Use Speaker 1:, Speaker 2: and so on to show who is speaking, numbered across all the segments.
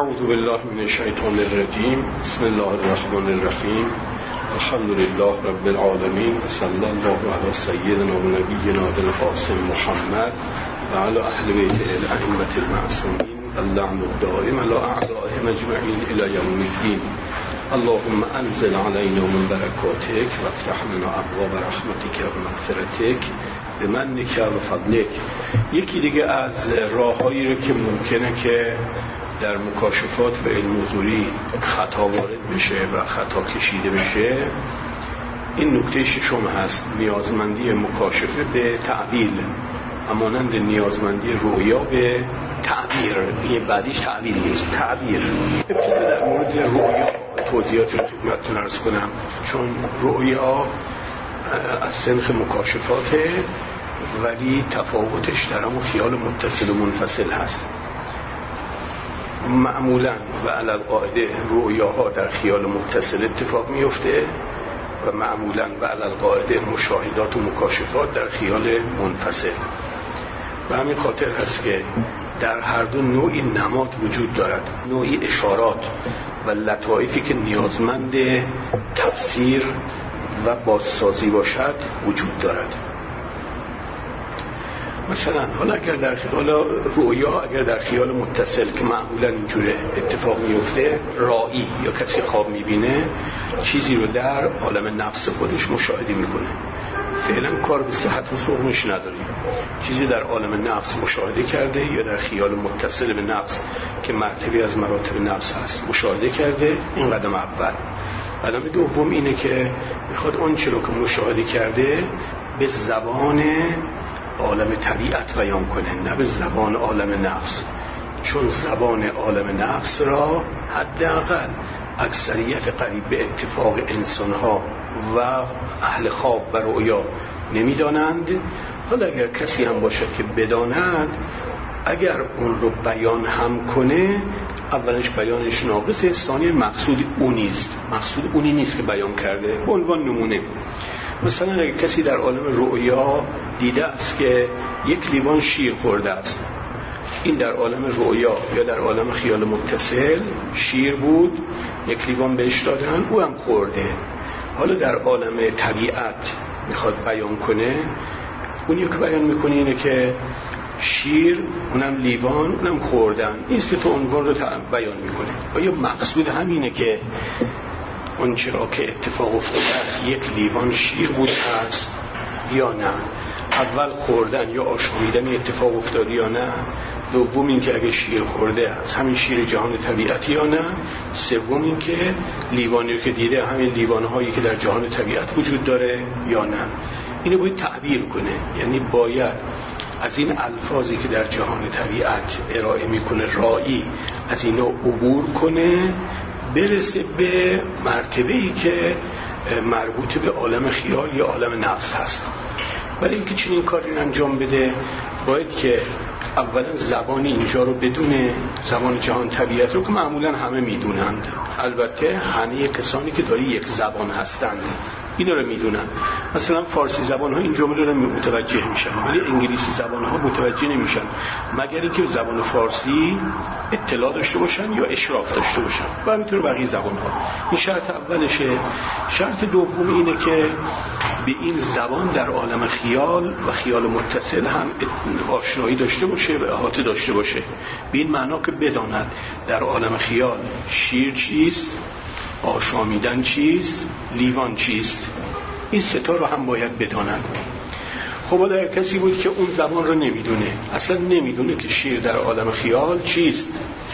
Speaker 1: اعوذ بالله من الشیطان الرجیم. بسم الله الرحمن الرحیم. الحمد لله رب العالمین و صلی الله علی سیدنا و نبینا القاسم محمد و علی اهل بیت الائمه المعصومین اللعن الدائم علی اعدائهم اجمعین الی یوم الدین. اللهم انزل علینا من برکاتک و افتح لنا ابواب رحمتک و مغفرتک بمنک و فضلک. یکی دیگه از راههایی رو که ممکنه که در مکاشفات و علم حضوری خطا وارد بشه و خطا کشیده بشه، این نکته ششم هست: نیازمندی مکاشفه به تعبیر، همانند نیازمندی رؤیا به تعبیر. این بعدیش تعبیر نیست، تعبیر. ابتدا در مورد رؤیا توضیحاتی رو خدمتتون عرض کنم، چون رؤیا از سنخ مکاشفاته ولی تفاوتش در همون خیال متصل و منفصل هست. معمولا و علی القاعده رؤیاها در خیال متصل اتفاق میفته و معمولا و علی القاعده مشاهدات و مکاشفات در خیال منفصل. و همین خاطر هست که در هر دو نوعی نماد وجود دارد، نوعی اشارات و لطایفی که نیازمند تفسیر و بازسازی باشد وجود دارد. مثلا حالا اگر در خیال رؤیا، اگر در خیال متصل که معمولا اینجوره اتفاق میفته، رائی یا کسی خواب میبینه چیزی رو در عالم نفس خودش مشاهده میکنه، فعلا کار به صحت و سقمش نداریم، چیزی در عالم نفس مشاهده کرده یا در خیال متصل به نفس که مرتبه از مراتب نفس هست مشاهده کرده. این قدم اول. قدم دوم اینه که میخواد اون چیزی رو که مشاهده کرده به زبان عالم طبیعت بیان کنه، نه به زبان عالم نفس، چون زبان عالم نفس را حداقل اکثریت قریب به اتفاق انسانها و اهل خواب و رؤیا نمیدانند. حالا اگر کسی هم باشد که بداند، اگر اون رو بیان هم کنه، اولش بیانش ناقصه، ثانیاً مقصود اونی نیست که بیان کرده. به عنوان نمونه، مثلا اگر کسی در عالم رؤیا دیده است که یک لیوان شیر خورده است، این در عالم رؤیا یا در عالم خیال متصل شیر بود، یک لیوان بهش دادن، او هم خورده. حالا در عالم طبیعت میخواد بیان کنه، اونی که بیان میکنه اینه که شیر، اونم لیوان، اونم خوردن. این سه تا عنوان رو بیان میکنه. آیا مقصود همینه که اون چرا که اتفاق افتاده است یک لیوان شیر بود است یا نه؟ اول خوردن یا آشامیدن اتفاق افتاده یا نه؟ دوم این که اگه شیر خورده از همین شیر جهان طبیعت یا نه؟ سوم این که لیوانی رو که دیده همین لیوانهایی که در جهان طبیعت وجود داره یا نه؟ اینو باید تعبیر کنه. یعنی باید از این الفاظی که در جهان طبیعت ارائه میکنه رائی از اینا عبور کنه، برسه به مرتبه‌ای که مربوط به عالم خیال یا عالم نفس هست. ولی اینکه چنین کاری انجام بده، باید که اولا زبان اینجا رو بدونه، زبان جهان طبیعت رو که معمولا همه میدونند، البته همه کسانی که داری یک زبان هستند اینا رو میدونن. مثلا فارسی زبان ها این جمله رو متوجه میشن، ولی انگلیسی زبان ها متوجه نمیشن، مگر اینکه زبان فارسی اطلاع داشته باشن یا اشراف داشته باشن، و همینطور بقیه زبان ها. این شرط اولشه. شرط دوم اینه که به این زبان در عالم خیال و خیال متصل هم آشنایی داشته باشه و احاطه داشته باشه، به این معنا که بداند در عالم خیال شیر چیست، آشامیدن چیست، لیوان چیست. این سه تا رو هم باید بدانند. خب حالا اگر کسی بود که اون زبان رو نمیدونه، اصلا نمیدونه که شیر در عالم خیال چیست،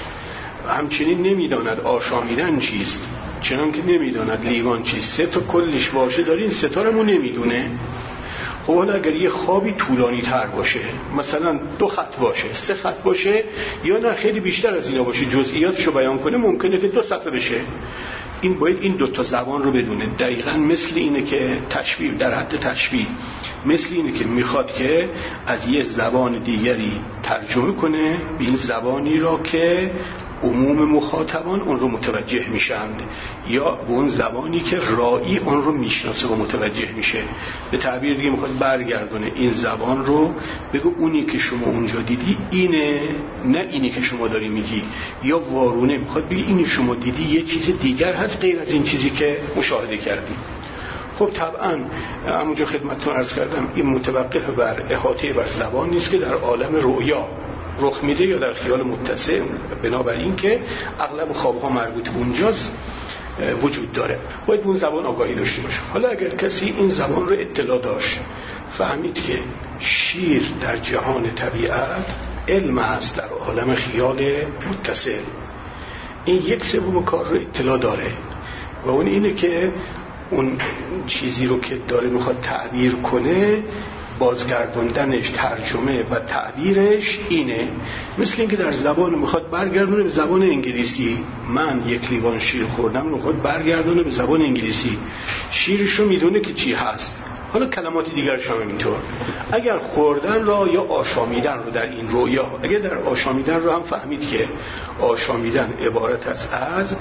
Speaker 1: همچنین نمیداند آشامیدن چیست، چنان که نمیداند لیوان چیست، سه تا کلش واژه داره، این سه تا رو نمیدونه. خب حالا اگر یه خوابی طولانی تر باشه، مثلا 2 خط باشه، 3 خط باشه، یا نه خیلی بیشتر از اینا باشه، جزئیاتشو بیان کنه، ممکنه که 2 صفحه بشه. این باید این 2 تا زبان رو بدونه. دقیقاً مثل اینه که تشبیه، در حد تشبیه، مثل اینه که میخواد که از یه زبان دیگری ترجمه کنه به این زبانی را که عموم مخاطبان اون رو متوجه میشند یا به اون زبانی که رائی اون رو میشناسه و متوجه میشه. به تعبیر دیگه میخواد برگردونه این زبان رو، بگو اونی که شما اونجا دیدی اینه، نه اینی که شما داری میگی. یا وارونه میخواد بگی اینی شما دیدی یه چیز دیگر هست غیر از این چیزی که مشاهده کردی. خب طبعا همونجا خدمتتون عرض کردم این متوقف بر احاطه بر زبان نیست که در عالم رؤیا رخ میده یا در خیال متصل، بنابراین که اغلب خوابها مربوط به اونجاست وجود داره. باید اون زبان آگاهی داشته باشه. حالا اگر کسی این زبان رو اطلاع داشت، فهمید که شیر در جهان طبیعت علم است در عالم خیال متصل، این یک سوم کار رو اطلاع داره و اون اینه که اون چیزی رو که داره میخواد تعبیر کنه، بازگردوندنش، ترجمه و تعبیرش اینه. مثل اینکه در زبان میخواد برگردونه به زبان انگلیسی. من یک لیوان شیر خوردم رو میخواد برگردونه به زبان انگلیسی. شیرش رو میدونه که چی هست. حالا کلمات دیگرش هم اینطور. اگر خوردن را یا آشامیدن رو در این رویا، اگر در آشامیدن رو هم فهمید که آشامیدن عبارت است از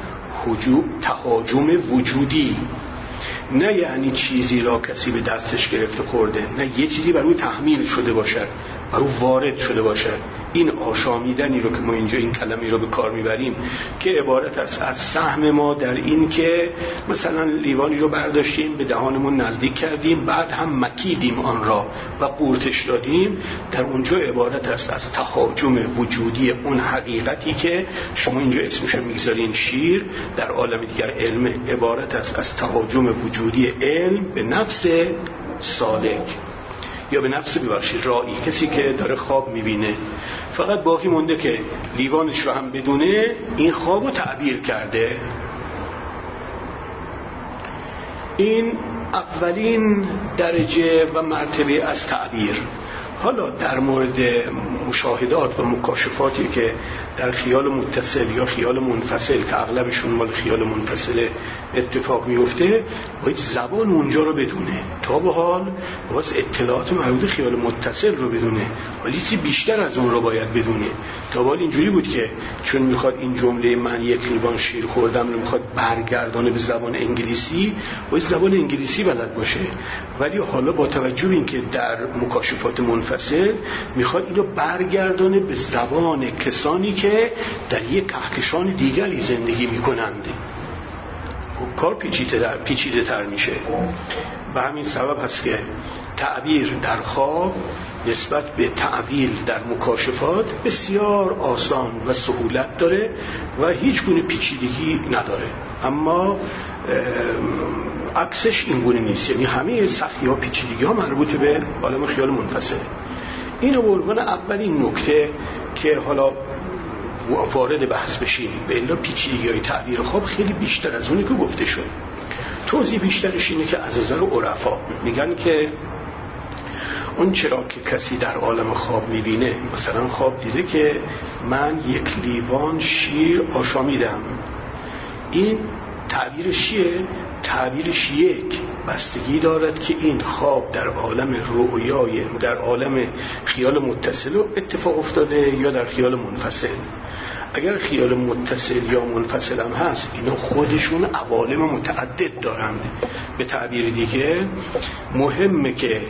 Speaker 1: تهاجم وجودی، نه یعنی چیزی را کسی به دستش گرفته خورده، نه یه چیزی بر او تحمیل شده باشد، بر او وارد شده باشد. این آشامیدنی رو که ما اینجا این کلمه رو به کار میبریم که عبارت است از سهم ما در این که مثلا لیوانی رو برداشتیم به دهانمون نزدیک کردیم، بعد هم مکیدیم آن را و قورتش دادیم، در اونجا عبارت است از تهاجم وجودی اون حقیقتی که شما اینجا اسمشو میگذارین شیر، در عالم دیگر علم، عبارت است از تهاجم وجودی علم به نفس سالک یا به نفس رائی، کسی که داره خواب میبینه. فقط باقی مونده که لیوانش رو هم بدونه این خواب رو تعبیر کرده. این اولین درجه و مرتبه از تعبیر. حالا در مورد مشاهدات و مکاشفاتی که در خیال متصل یا خیال منفصل که اغلبشون مال خیال منفصل اتفاق میفته، باید زبان اونجا رو بدونه. تا به حال واسه اطلاعات مربوط خیال متصل رو بدونه، ولی چیزی بیشتر از اون رو باید بدونه. تا به حال اینجوری بود که چون میخواد این جمله من یک لیوان شیر خوردم رو میخواد برگردانه به زبان انگلیسی، باید زبان انگلیسی بلد باشه. ولی حالا با توجه به اینکه در مکاشفات منفصل میخواد اینو برگردانه به زبان کسانی که در یک کهکشان دیگری زندگی میکنند، کار پیچیده تر میشه. به همین سبب هست که تعبیر در خواب نسبت به تعبیر در مکاشفات بسیار آسان و سهولت داره و هیچ گونه پیچیدگی نداره، اما عکسش این گونه نیست. یعنی همه سختی ها پیچیدگی ها مربوط به عالم خیال منفصل. اینو به عنوان اولین نکته که حالا وارد بحث بشیم. به الا پیچیدگی‌های تعبیر خواب خیلی بیشتر از اونی که گفته شد. توضیح بیشترش اینه که از نظر عرفا میگن که اون چرا که کسی در عالم خواب میبینه، مثلا خواب دیده که من یک لیوان شیر آشامیدم، این تعبیرش چیه؟ تعبیرش یک بستگی دارد که این خواب در عالم رؤیای، در عالم خیال متصل اتفاق افتاده یا در خیال منفصل. اگر خیال متصل یا منفصل هم هست، اینا خودشون عوالم متعدد دارند. به تعبیر دیگه مهمه که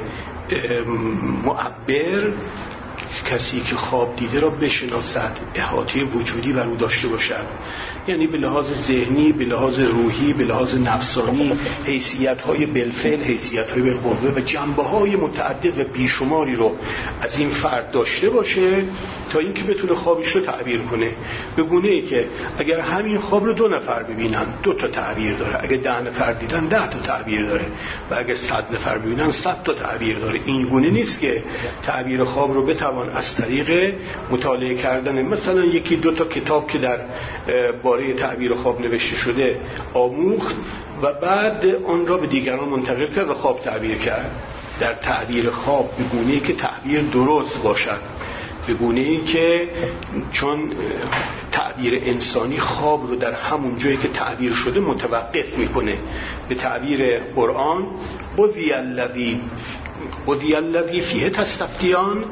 Speaker 1: معبر، کسی که خواب دیده را بشناسد، احاطه وجودی بر او داشته باشد، یعنی به لحاظ ذهنی، به لحاظ روحی، به لحاظ نفسانی، حیثیت‌های بالفعل، حیثیت‌های بالقوه و جنبه‌های متعدد و بیشماری رو از این فرد داشته باشه تا اینکه بتونه خوابش رو تعبیر کنه. به گونه‌ای که اگر همین خواب رو 2 نفر ببینن 2 تا تعبیر داره، اگر 10 نفر دیدن 10 تا تعبیر داره و اگر 100 نفر ببینن 100 تا تعبیر داره. این گونه نیست که تعبیر خواب رو بتوان از طریق مطالعه کردن مثلا 1-2 تا کتاب که در باره تعبیر خواب نوشته شده آموخت و بعد آن را به دیگران منتقل کرد و خواب تعبیر کرد. در تعبیر خواب به گونه‌ای که تعبیر درست باشد، به گونه‌ای که چون تعبیر انسانی خواب رو در همون جایی که تعبیر شده متوقف میکنه. به تعبیر قرآن قضی الذی فیه تستفتیان،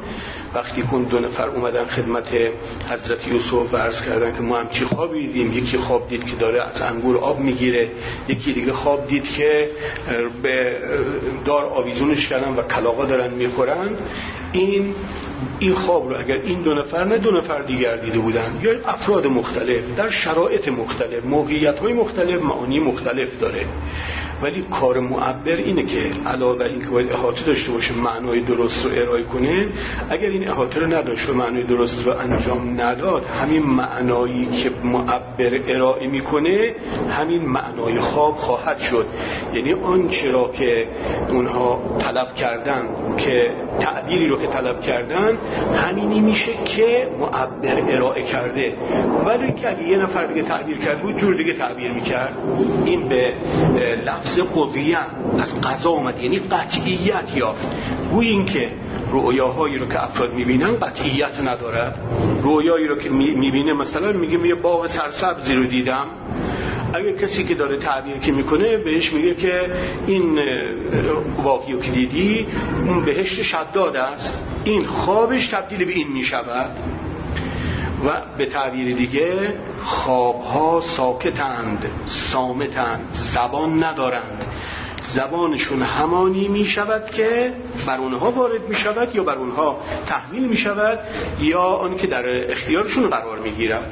Speaker 1: وقتی که دو نفر اومدن خدمت حضرت یوسف و عرض کردن که ما هم چی خوابی دیدیم، یکی خواب دید که داره از انگور آب میگیره، یکی دیگه خواب دید که به دار آویزونش کردن و کلاغا دارن میخورن. این خواب رو اگر این دو نفر نه دو نفر دیگر دیده بودن یا افراد مختلف در شرایط مختلف، موقعیت‌های مختلف، معانی مختلف داره. ولی کار معبر اینه که علاوه بر این که باید احاطه داشته باشه، معنای درست رو ارائه کنه. اگر این احاطه رو نداشت و معنای درست رو انجام نداد، همین معنایی که معبر ارائه میکنه همین معنای خواب خواهد شد. یعنی آنچه را که اونها طلب کردن، که تعبیری رو که طلب کردن، همینی میشه که معبر ارائه کرده. ولی که اگه یه نفر دیگه تعبیر کرد بود جور دیگه تعبیر میکرد. این به لفظ قضیه از قضا اومد، یعنی قطعیت یافت. گویا این که رؤیاهایی رو که افراد میبینن قطعیت نداره. رؤیایی رو که میبینه، مثلا میگه یه باغ سرسبزی رو دیدم، اگه کسی که داره تعبیر که میکنه بهش میگه که این باغی رو که دیدی اون بهشت شداد است، این خوابش تبدیل به این میشود. و به تعبیر دیگه خوابها ساکتند، صامتند، زبان ندارند. زبانشون همانی می شود که بر اونها وارد می شود یا بر اونها تحمیل می شود یا آن که در اختیارشون قرار می گیرد.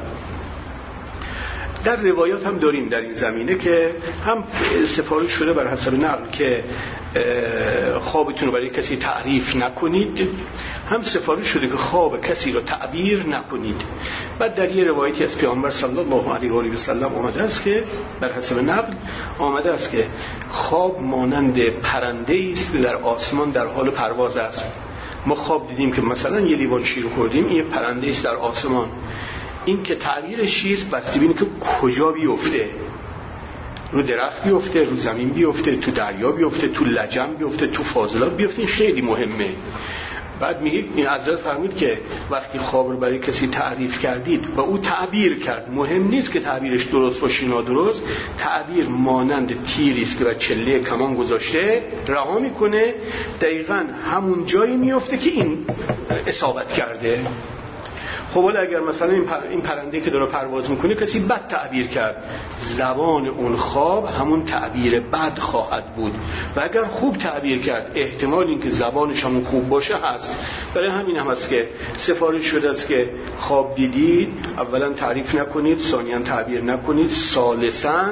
Speaker 1: در روایات هم داریم در این زمینه که هم سفارش شده بر حسب نقل که خوابتون رو برای کسی تعریف نکنید، هم سفارش شده که خواب کسی رو تعبیر نکنید. بعد در یه روایتی از پیامبر صلی الله علیه و آله و سلم آمده است که بر حسب نقل آمده است که خواب مانند پرنده است در آسمان در حال پرواز است. ما خواب دیدیم که مثلا یه لیوان شیر خوردیم، این پرنده است در آسمان. این که تعبیرش چیست بسته بینه که کجا بیفته، رو درخت بیفته، رو زمین بیفته، تو دریا بیفته، تو لجن بیفته، تو فاضلات بیفته. این خیلی مهمه. بعد میگه این حضرت فرمود که وقتی خواب رو برای کسی تعریف کردید و او تعبیر کرد، مهم نیست که تعبیرش درست باشه نادرست، تعبیر مانند تیری است که بر چله کمان گذاشته رها میکنه، دقیقاً همون جایی میفته که این اصابت کرده. خب حالا اگر مثلا این پرنده که داره پرواز میکنه کسی بد تعبیر کرد، زبان اون خواب همون تعبیر بد خواهد بود. و اگر خوب تعبیر کرد، احتمال این که زبانش همون خوب باشه هست. برای همین هم هست که سفارش شده است که خواب دیدید اولا تعریف نکنید، ثانیاً تعبیر نکنید، ثالثاً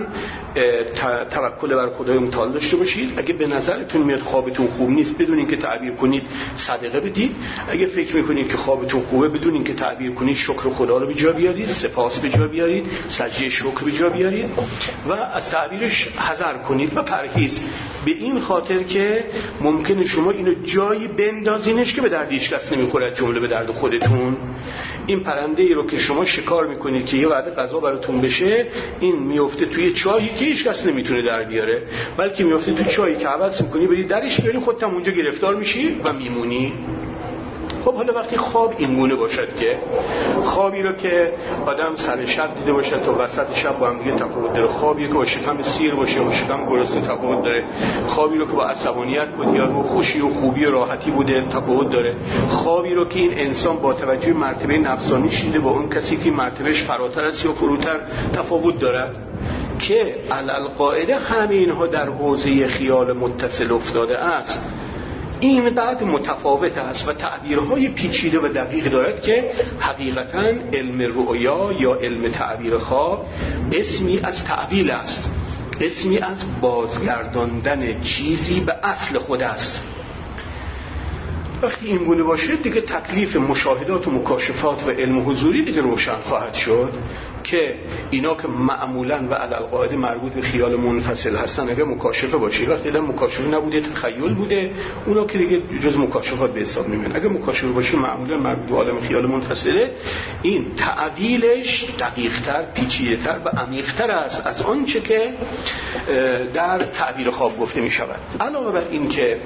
Speaker 1: توکل بر خدای متعال داشته باشید. اگه به نظرتون میاد خوابتون خوب نیست، بدون اینکه تعبیر کنید صدقه بدید. اگه فکر میکنید که خوابتون خوبه، بدون اینکه تعبیر کنید شکر خدا رو به جا بیارید، سپاس به جا بیارید، سجده شکر به جا بیارید و از تعبیرش حذر کنید و پرهیز. به این خاطر که ممکنه شما اینو جایی بندازینش که به درد هیچ کس نمیخوره، جمله به درد خودتون. این پرنده ای رو که شما شکار میکنید که یه وعده غذا براتون بشه، این میفته توی چاهی که هیچ کس نمیتونه در بیاره، بلکه میفته توی چاهی که عوض میکنی بری درش بیاری، خودت هم اونجا گرفتار میشی و میمونی. خب حالا وقتی خواب این گونه باشد که خوابی رو که آدم سر شب دیده باشد تا وسط شب با هم دیگه تفاوت داره، خوابی که با شکم سیر باشه و شکم گرسنه تفاوت داره، خوابی رو که با عصبانیت بود یا خوشی و خوبی و راحتی بوده تفاوت داره، خوابی رو که این انسان با توجه مرتبه نفسانیش دیده با اون کسی که مرتبهش فراتر است یا فروتر تفاوت داره، که علالقاعده همه اینها در حوزه خیال متصل افتاده است. این قدر متفاوت است و تعبیرهای پیچیده و دقیق دارد که حقیقتاً علم رؤیا یا علم تعبیر خواب اسمی از تعبیل است، اسمی از بازگرداندن چیزی به اصل خود است. وقتی این گونه باشه دیگه تکلیف مشاهدات و مکاشفات و علم حضوری دیگه روشن خواهد شد که اینا که معمولاً و علالقاعده مربوط به خیال منفصل هستن اگه مکاشفه باشه، وقتی دیدن مکاشفه نبوده تخیل بوده، اونا که دیگه جز مکاشفات به حساب نمیان. اگه مکاشفه باشه معمولاً مربوط به عالم خیال منفصله، این تعویلش دقیق‌تر، پیچیده‌تر و عمیق‌تر است از آنچه که در تعبیر خواب گفته می‌شود. علاوه بر این که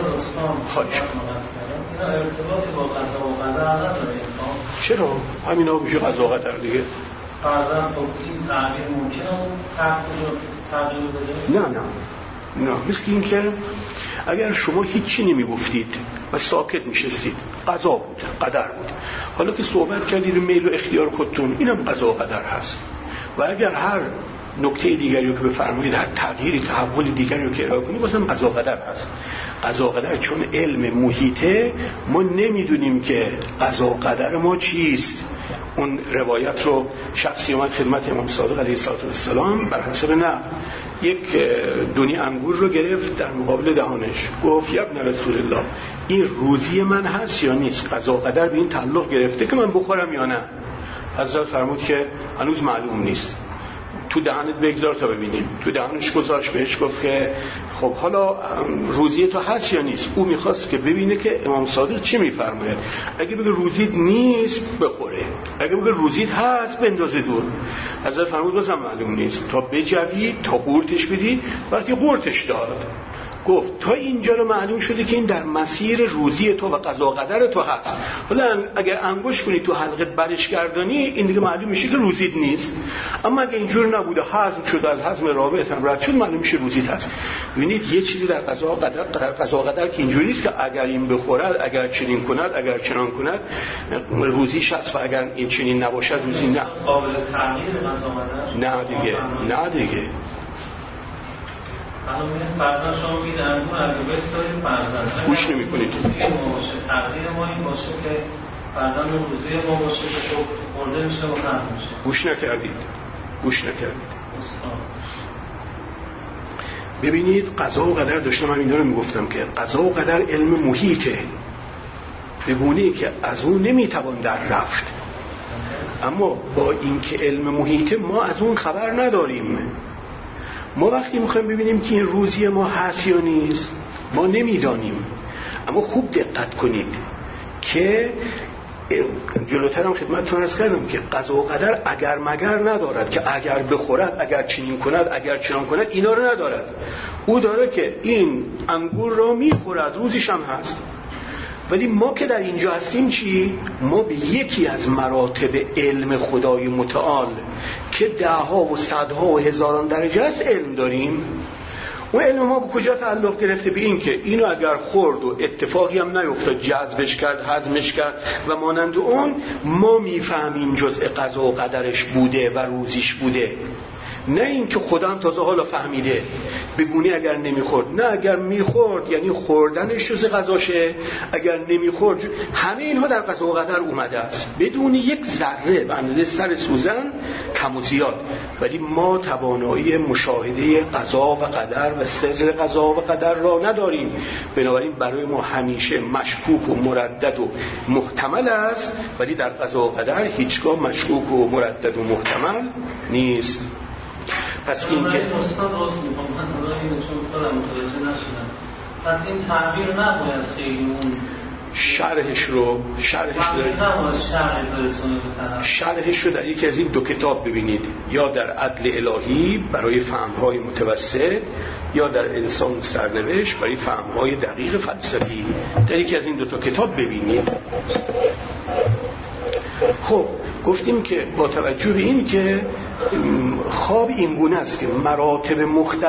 Speaker 2: ارتباطی با قضا و قدر نداره.
Speaker 1: چرا؟ همینا میشه قضا و قدر دیگه.
Speaker 2: فرضاً خب این تعبیر ممکنه تغییر بده؟
Speaker 1: نه مثل این که اگر شما هیچی نمیگفتید و ساکت میشستید، قضا بود، قدر بود. حالا که صحبت کردید میل و اختیار خودتون، اینم قضا و قدر هست. و اگر هر نکته دیگری رو که بفرمایید، هر تغییری، تحول دیگری رو که ارائه کنید، بازم قضا و قدر هست. قضا و قدر چون علم محیطه، ما نمیدونیم که قضا و قدر ما چیست. اون روایت رو شخصی اومد خدمت امام صادق علیه السلام بر حسب نقل، یک دونی انگور رو گرفت در مقابل دهانش، گفت یا ابن رسول الله، این روزی من هست یا نیست؟ قضا و قدر به این تعلق گرفته که من بخورم یا نه؟ حضرت فرمود که هنوز معلوم نیست، تو دهنت بگذار تا ببینیم. تو دهنش گذاشت، بهش گفت که خب حالا روزی تو هست یا نیست؟ او میخواست که ببینه که امام صادق چی میفرماید. اگه بگه روزیت نیست بخوره، اگه بگه روزیت هست بندازه دور. حضرت فرمود بازم معلوم نیست، تا بجوی، تا قورتش بدی. وقتی قورتش داد، گفت تا اینجا رو معلوم شده که این در مسیر روزی تو و قضا و قدر تو هست. حالا اگر انگوش کنی تو حلقت برش گردانی، این دیگه معلوم میشه که روزیت نیست. اما اگه اینجور نبوده، هضم شده، از هضم رابط هم رد شد، معلوم میشه روزیت هست. ببینید یه چیزی در قضا و قدر که اینجوری نیست که اگر این بخورد، اگر چنین کند، اگر چنان کند روزیش هست و اگر این چنین نباشد روزی نه.
Speaker 2: قابل تغییر قضا و قدر
Speaker 1: نه دیگه.
Speaker 2: الان میگه فرضاً شما میگید انگور علاوه سایر فرضاً
Speaker 1: گوش نمی‌کنید.
Speaker 2: تقدیر ما این باشه که فرضاً روزی ما باشه که خورده میشه و هضم میشه. گوش نکردید.
Speaker 1: ببینید قضا و قدر داشتم اینا رو میگفتم که قضا و قدر علم محیطه، به گونه‌ای که از اون نمیتوان در رفت. اما با اینکه علم محیطه ما از اون خبر نداریم. ما وقتی میخوایم ببینیم که این روزی ما هست یا نیست، ما نمیدانیم. اما خوب دقت کنید که جلوتر هم خدمتتون عرض کردم که قضا و قدر اگر مگر ندارد که اگر بخورد، اگر چنین کند، اگر چنان کند، اینا رو ندارد. او داره که این انگور رو میخورد، روزیش هم هست. ولی ما که در اینجا هستیم چی؟ ما به یکی از مراتب علم خدای متعال که دهها و صدها و هزاران درجه است علم داریم. اون علم ما به کجا تعلق گرفته؟ به این که اینو اگر خورد و اتفاقی هم نیفتاد، جذبش کرد، هضمش کرد و مانند اون، ما میفهمیم جزء قضا و قدرش بوده و روزیش بوده. نه این که خدا هم تازه حالا فهمیده بگونی اگر نمیخورد، نه اگر میخورد یعنی خوردنش جز قضاشه، اگر نمیخورد. همه اینها در قضا و قدر اومده است بدون یک ذره به اندازه سر سوزن کم و زیاد. ولی ما توانایی مشاهده قضا و قدر و سر قضا و قدر را نداریم. بنابراین برای ما همیشه مشکوک و مردد و محتمل است، ولی در قضا و قدر هیچگاه مشکوک و مردد و محتمل نیست. پس این که
Speaker 2: استاد راست میگم، من اینو چون خودم متوجه نشدم. پس این تعبیر نباید خیلی اون شرحش رو
Speaker 1: در یکی از این دو کتاب ببینید، یا در عدل الهی برای فهم‌های متوسط، یا در انسان سرنوشت برای فهم‌های دقیق فلسفی. در یکی از این دو تا کتاب ببینید. خب گفتیم که با توجه به این که خواب این گونه است که مراتب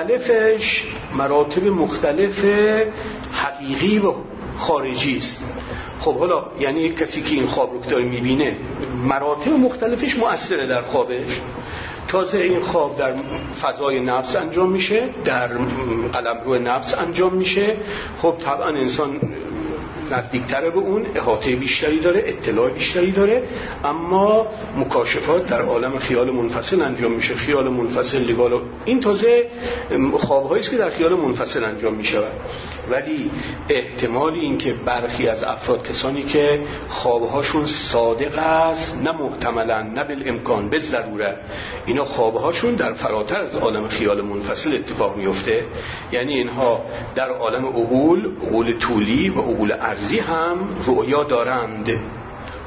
Speaker 1: مختلف حقیقی و خارجی است. خب حالا یعنی کسی که این خواب رو داره میبینه، مراتب مختلفش مؤثره در خوابش. تازه این خواب در فضای نفس انجام میشه، در قلمرو نفس انجام میشه. خب طبعا انسان نزدیکتره به اون، احاطه بیشتری داره، اطلاع بیشتری داره. اما مکاشفات در عالم خیال منفصل انجام میشه. خیال منفصل لگالا، این تازه خواب‌هایی است که در خیال منفصل انجام میشه. ولی احتمال این که برخی از افراد، کسانی که خوابهاشون صادق است، نه محتملا نه بالامکان، به ضرورت، اینا خوابهاشون در فراتر از عالم خیال منفصل اتفاق میفته. یعنی اینها در عالم عقول طولی و عقول ارضی هم رؤیا دارند.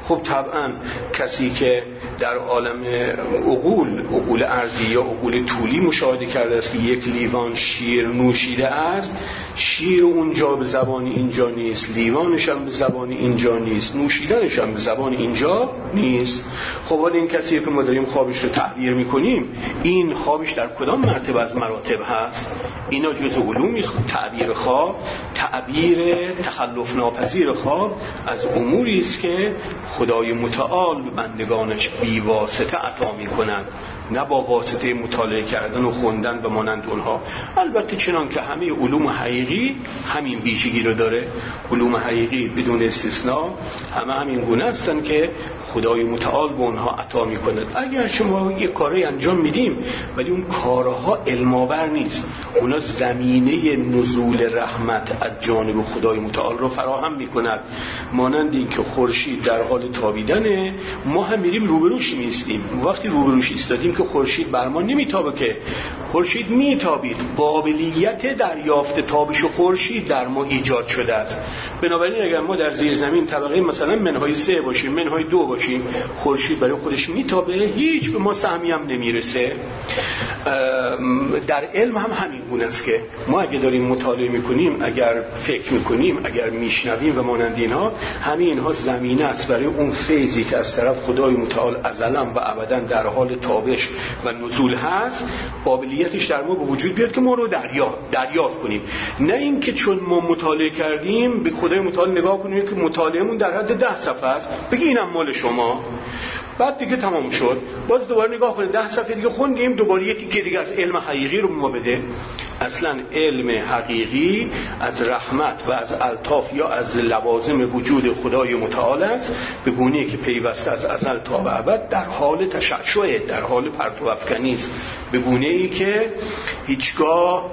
Speaker 1: خب طبعا کسی که در عالم عقول ارضی یا عقول طولی مشاهده کرده است که یک لیوان شیر نوشیده است، شیر اونجا به زبان اینجا نیست، لیوانش هم به زبان اینجا نیست، نوشیدنش هم به زبان اینجا نیست. خب حالا این کسی که ما داریم خوابش رو تعبیر میکنیم، این خوابش در کدام مرتبه از مراتب هست؟ اینا جزء علومی. تعبیر خواب، تعبیر تخلف ناپذیر خواب از اموری است که خدای متعال به بندگانش بی واسطه عطا میکنند، نه با واسطه مطالعه کردن و خوندن و مانند اونها. البته چنان که همه علوم حقیقی همین ویژگی رو داره، علوم حقیقی بدون استثناء همه همین گونه هستن که خدای متعال به اونها عطا میکند. اگر شما یک کاری انجام میدیم ولی اون کارها علم‌آور نیست، اونا زمینه نزول رحمت از جانب خدای متعال رو فراهم میکند. مانند این که خورشید در حال تابیدنه، ما هم میریم روبروش میستیم. وقتی روبروش ایستادیم که خورشید بر ما نمیتابه، که خورشید میتابید، قابلیت دریافت تابش خورشید در ما ایجاد شده است. بنابراین اگر ما در زیر زمین طبقه مثلا منهای 3 باشیم، منهای 2 باشیم، خورشید برای خودش میتابه، هیچ به ما سهمی هم نمیرسه. در علم هم همین گونه است که ما اگه داریم مطالعه میکنیم، اگر فکر میکنیم، اگر میشنویم و مانند اینها، همین اینها زمینه است برای اون فیضی که از طرف خدای متعال ازلا و ابدا در حال تابش و نزول هست، قابلیتش در ما به وجود بیاد که ما رو دریافت کنیم. نه اینکه چون ما مطالعه کردیم به خدای متعال نگاه کنیم که مطالعهمون در حد 10 صفحه است، بگی اینم مال شما، بعد دیگه تمام شد، باز دوباره نگاه کنید 10 صفحه دیگه خوندیم، دوباره یکی دیگه از علم حقیقی رو ما بده. اصلا علم حقیقی از رحمت و از الطاف یا از لوازم وجود خدای متعال است، به گونه‌ای که پیوسته از ازل تا به ابد در حال تشعشع، در حال پرتو افکنی است، به گونه‌ای که هیچگاه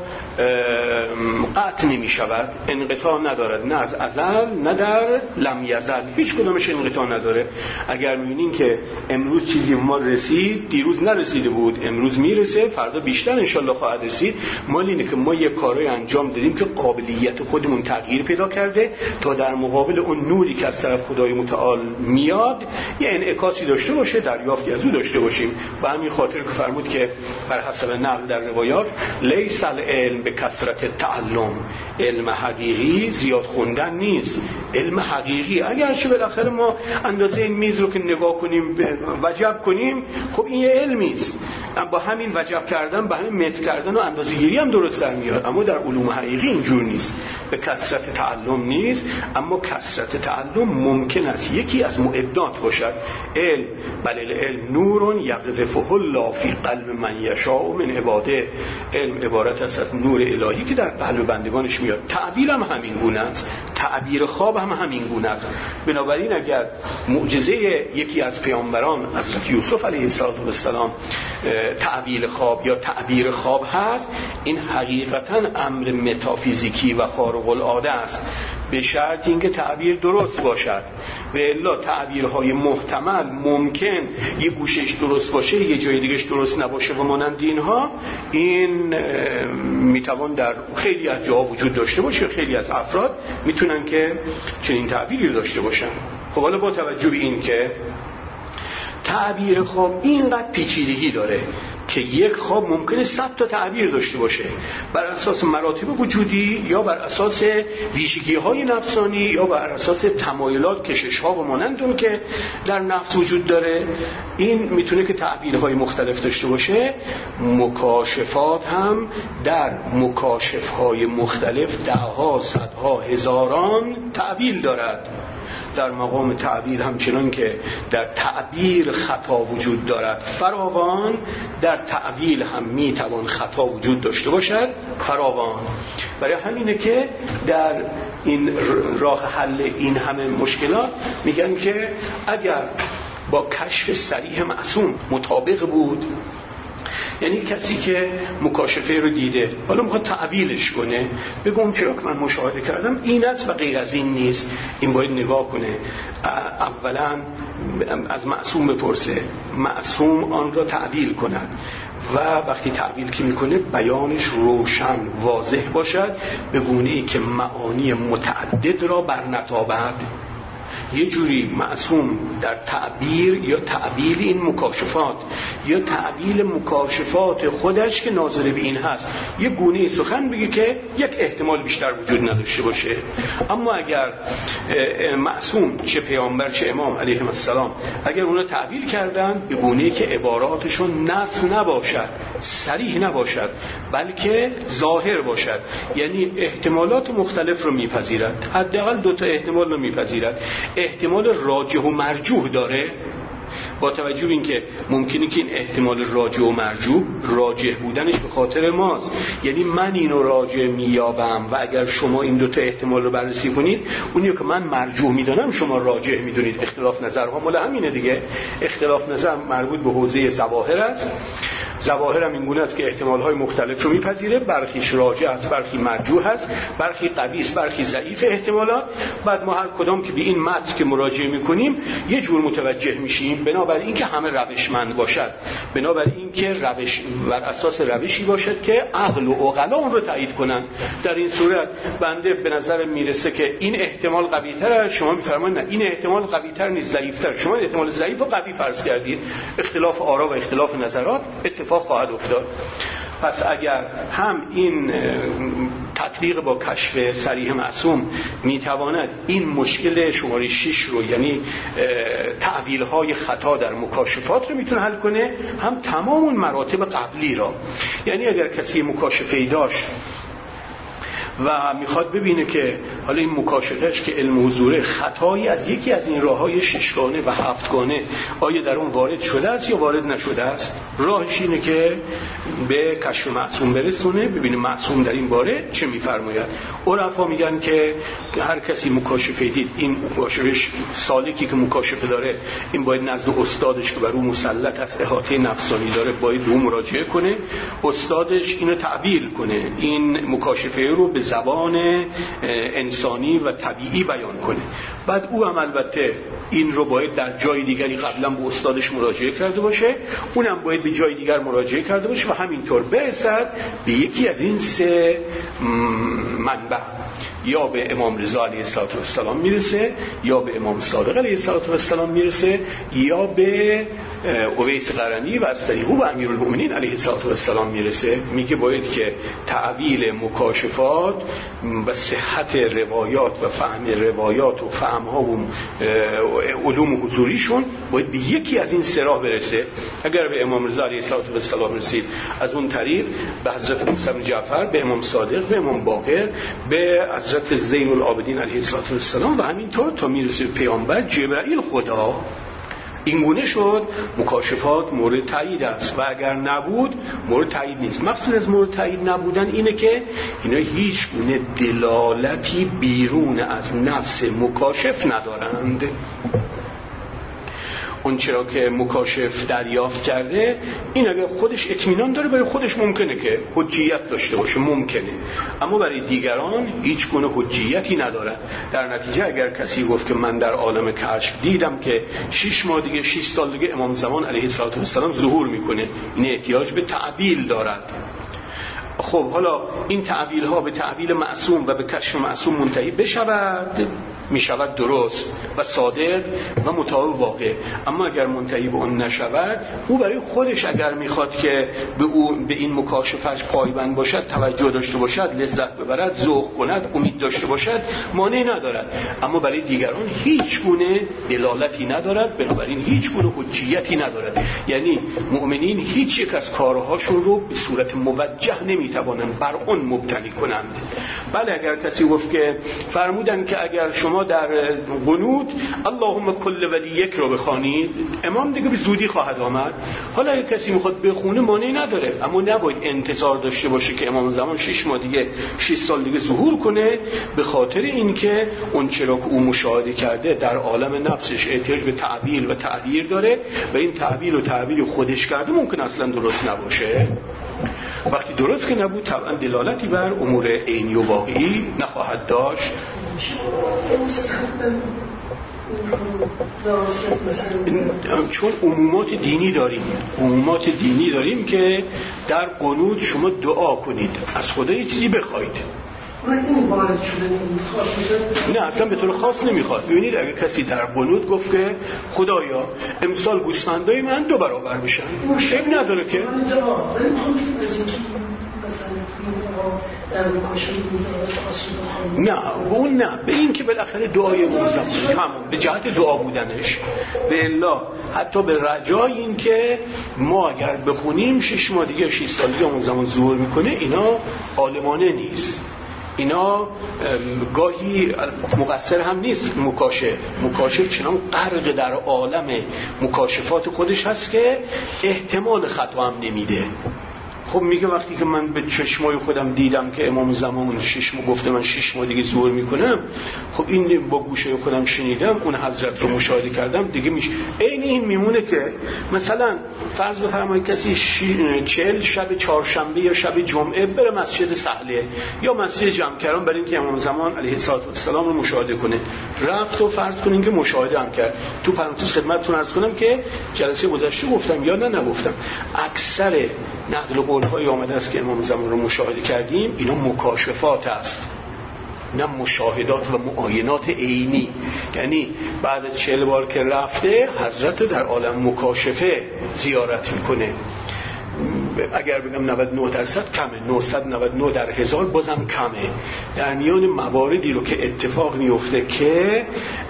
Speaker 1: قطع نمی شود، انقطاع ندارد، نه از ازل نه در لم یزل، هیچ کدامش انقطاع نداره. اگر می‌بینین که امروز چیزی ما رسید، دیروز نرسیده بود، امروز میرسه، فردا بیشتر انشالله خواهد رسید، مال اینه که ما یک کارای انجام دادیم که قابلیت خودمون تغییر پیدا کرده تا در مقابل اون نوری که از طرف خدای متعال میاد یه انعکاسی داشته باشه، دریافتی از او داشته باشیم. و همین خاطر که فرمود که بر حسب نقل در روایات لیس العلم به کثرت تعلم، علم حقیقی زیاد خوندن نیست. علم حقیقی اگرچه بالاخره ما اندازه این میز رو که نگاه کنیم وجب کنیم، خب این یه علمی است، با همین وجب کردن، با همین متر کردن و اندازه‌گیری هم درست در میاد. اما در علوم حقیقی اینجور نیست، به کثرت تعلم نیست. اما کثرت تعلم ممکن است یکی از معدات باشد. علم، بل العلم نور یقذفه الله فی قلب من یشاء من عباده. علم عبارت است از نور الهی که در قلب بندگانش میاد. تعبیر هم همین گونه است، تعبیر خواب هم همین گونه است. بنابراین اگر معجزه یکی از پیامبران حضرت یوسف علیه السلام تعبیر خواب یا تعبیر خواب هست، این حقیقتا امر متافیزیکی و خارق العاده است، به شرط اینکه تعبیر درست باشد. و الا تعبیرهای محتمل ممکن یه گوشش درست باشه، یه جای دیگهش درست نباشه و مانند اینها، این میتوان در خیلی از جاها وجود داشته باشه. خیلی از افراد میتونن که چنین تعبیری داشته باشن. خب حالا با توجه به این که تعبیر خواب اینقدر پیچیدگی داره که یک خواب ممکنه 100 تا تعبیر داشته باشه، بر اساس مراتب وجودی یا بر اساس ویژگی‌های نفسانی یا بر اساس تمایلات، کشش‌ها و مانند اون که در نفس وجود داره. این میتونه که تعبیرهای مختلف داشته باشه. مکاشفات هم در مکاشف‌های مختلف ده‌ها، صدها، هزاران تعبیر دارد. در مقام تعبیر همچنان که در تعبیر خطا وجود دارد فراوان، در تعبیر هم میتوان خطا وجود داشته باشد فراوان. برای همینه که در این راه حل این همه مشکلات میگن که اگر با کشف صریح معصوم مطابق بود، یعنی کسی که مکاشفه رو دیده حالا میخواد تعبیرش کنه، بگم چرا که من مشاهده کردم این است و غیر از این نیست، این باید نگاه کنه. اولا از معصوم بپرسه، معصوم آن را تعبیر کند و وقتی تعبیر که میکنه بیانش روشن واضح باشد، به گونه‌ای که معانی متعدد را برنتابد. یه جوری معصوم در تعبیر یا تعبیل این مکاشفات یا تعبیل مکاشفات خودش که ناظر به این هست یه گونه سخن بگه که یک احتمال بیشتر وجود نداشته باشه. اما اگر معصوم چه پیامبر چه امام علیهم السلام اگر اونا تعبیر کردن به گونه‌ای که عباراتشون نص نباشد، صریح نباشد، بلکه ظاهر باشد، یعنی احتمالات مختلف رو میپذیرد، حداقل 2 تا احتمال رو میپذیرد. احتمال راجح و مرجوح داره، با توجه به اینکه ممکنه که این احتمال راجح و مرجوح راجح بودنش به خاطر ماست، یعنی من اینو راجح میابم و اگر شما این 2 تا احتمال رو بررسی کنید اونیو که من مرجوح میدونم شما راجح میدونید. اختلاف نظرها مال همینه دیگه. اختلاف نظر مربوط به حوزه ظواهر است. ظواهر هم این گونه است که احتمال‌های مختلف رو میپذیره، برخیش راجح است، برخی مرجوح است، برخی قوی است، برخی ضعیف احتمالات. بعد ما هر کدام که به این متن که مراجعه میکنیم یه جور متوجه میشیم، بنابراین اینکه همه روشمند باشد، بنابراین اینکه روش بر اساس روشی باشد که عقل و عقلا اون رو تایید کنن. در این صورت بنده به نظر میرسه که این احتمال قوی‌تره، شما میفرمایید نه این احتمال قوی‌تر نیست، ضعیف‌تر. شما احتمال ضعیف و قوی فرض کردید. اختلاف آرا و اختلاف نظرات اتفاق خواهد افتاد. پس اگر هم این تطبیق با کشف صریح معصوم میتواند این مشکل شماره 6 رو، یعنی تعبیرهای خطا در مکاشفات رو میتونه حل کنه، هم تمام اون مراتب قبلی را. یعنی اگر کسی مکاشفه‌ای داشت و میخواد ببینه که حالا این مکاشفهش که علم حضوره خطایی از یکی از این راههای 6گانه و 7گانه آیا در اون وارد شده است یا وارد نشده است، راهش اینه که به کشف معصوم برسونه، ببینه معصوم در این باره چه میفرماید. عرفا میگن که هر کسی مکاشفه دید، این مکاشفش سالکی که مکاشفه داره این باید نزد استادش که بر اون مسلط است، احاطه نفسانی داره، باید به اون مراجعه کنه، استادش اینو تعبیر کنه، این مکاشفه رو به زبان انسانی و طبیعی بیان کنه. بعد او هم البته این رو باید در جای دیگری قبلا به استادش مراجعه کرده باشه، اونم باید به جای دیگر مراجعه کرده باشه و همینطور برسد به یکی از این 3 منبع، یا به امام رضا علیه السلام میرسه، یا به امام صادق علیه السلام میرسه، یا به اویس قرنی و از طریق او به امیرالمومنین علیه السلام میرسه. میگه باید که تعبیل مکاشفات و صحت روایات و فهم روایات و فهمها و علوم حضوریشون باید به یکی از این 3 راه برسه. اگر به امام رضا علیه السلام رسید، از اون طریق به حضرت موسی بن جعفر، به امام صادق، به امام باقر، به حضرت زین العابدین علیه السلام و همینطور تا میرسه به پیامبر جبرائیل خدا. این گونه شد مکاشفات مورد تایید است و اگر نبود مورد تایید نیست. مقصود از مورد تایید نبودن اینه که اینا هیچ گونه دلالتی بیرون از نفس مکاشف ندارند. اون چرا که مکاشف دریافت کرده این اگر خودش اطمینان داره برای خودش ممکنه که حجیت داشته باشه، ممکنه، اما برای دیگران هیچ گونه حجیتی نداره. در نتیجه اگر کسی گفت که من در عالم کشف دیدم که 6 ماه دیگه 6 سال دیگه امام زمان علیه السلام ظهور میکنه، این احتیاج به تعبیل دارد. خب حالا این تعبیل ها به تعبیل معصوم و به کشف معصوم منتهی بشود، می شود درست و صادق و مطابق واقع. اما اگر منتهی به اون نشود، او برای خودش اگر میخواد که به این مکاشفش پایبند باشد، توجه داشته باشد، لذت ببرد، ذوق کند، امید داشته باشد، مانعی ندارد. اما برای دیگران هیچ گونه دلالتی ندارد، بنابراین هیچ گونه حجیتی ندارد. یعنی مؤمنین هیچ یک از کارهاشون رو به صورت موجه نمیتوانند بر اون مبتنی کنند. بله اگر کسی گفت که فرمودن که اگر شما در قنوت اللهم کل ولیک رو بخوانید، امام دیگه به زودی خواهد آمد. حالا اگر کسی میخواد بخونه مانعی نداره، اما نباید انتظار داشته باشه که امام زمان 6 ماه دیگه 6 سال دیگه ظهور کنه، به خاطر اینکه اون چرا که او مشاهده کرده در عالم نفسش احتیاج به تعبیل و تعبیر داره و این تعبیل و تعبیر خودش کرده ممکن اصلا درست نباشه. وقتی درست که نبود طبعا دلالتی بر امور عینی و واقعی نخواهد داشت. چون عمومات دینی داریم که در قنوت شما دعا کنید، از خدا یه چیزی بخواید. نه اصلا به طور خاص نمیخواد. ببینید اگه کسی در قنوت گفت که خدایا امسال گوسفندای من 2 برابر بشن، عیب نداره که نه اون نه، به این که بالاخره دعای موزم تمام به جهت دعا بودنش به الله، حتی به رجای این که ما اگر بخونیم 6 ماه دیگه 6 سال دیگه اون زمان ظهور میکنه، اینا عالمانه نیست. اینا گاهی مقصر هم نیست مکاشف چنان غرق در عالم مکاشفات خودش هست که احتمال خطا هم نمیده. خب میگه وقتی که من به چشمای خودم دیدم که امام زمان 6 ماه گفته من 6 ماه دیگه ظهور میکنم، خب این با گوشه خودم شنیدم، اون حضرت رو مشاهده کردم، دیگه میشه عین این میمونه که مثلا فرض بفرمایید کسی 40 شب چهارشنبه یا شب جمعه بره مسجد سهله یا مسجد جمکران برای اینکه امام زمان علیه السلام رو مشاهده کنه. رفت و فرض کنین که مشاهده هم کرد. تو پرانتز خدمتتون عرض کنم که جلسه گذشته گفتم یا نه نگفتم، اکثر نقل قول‌هایی آمده است که امام زمان رو مشاهده کردیم اینا مکاشفات است، نه مشاهدات و معاینات عینی. یعنی بعد از 40 بار که رفته حضرت در عالم مکاشفه زیارت میکنه. اگر بگم 99% کمه، 999 در 1000 بازم کمه. در میان مواردی رو که اتفاق میفته که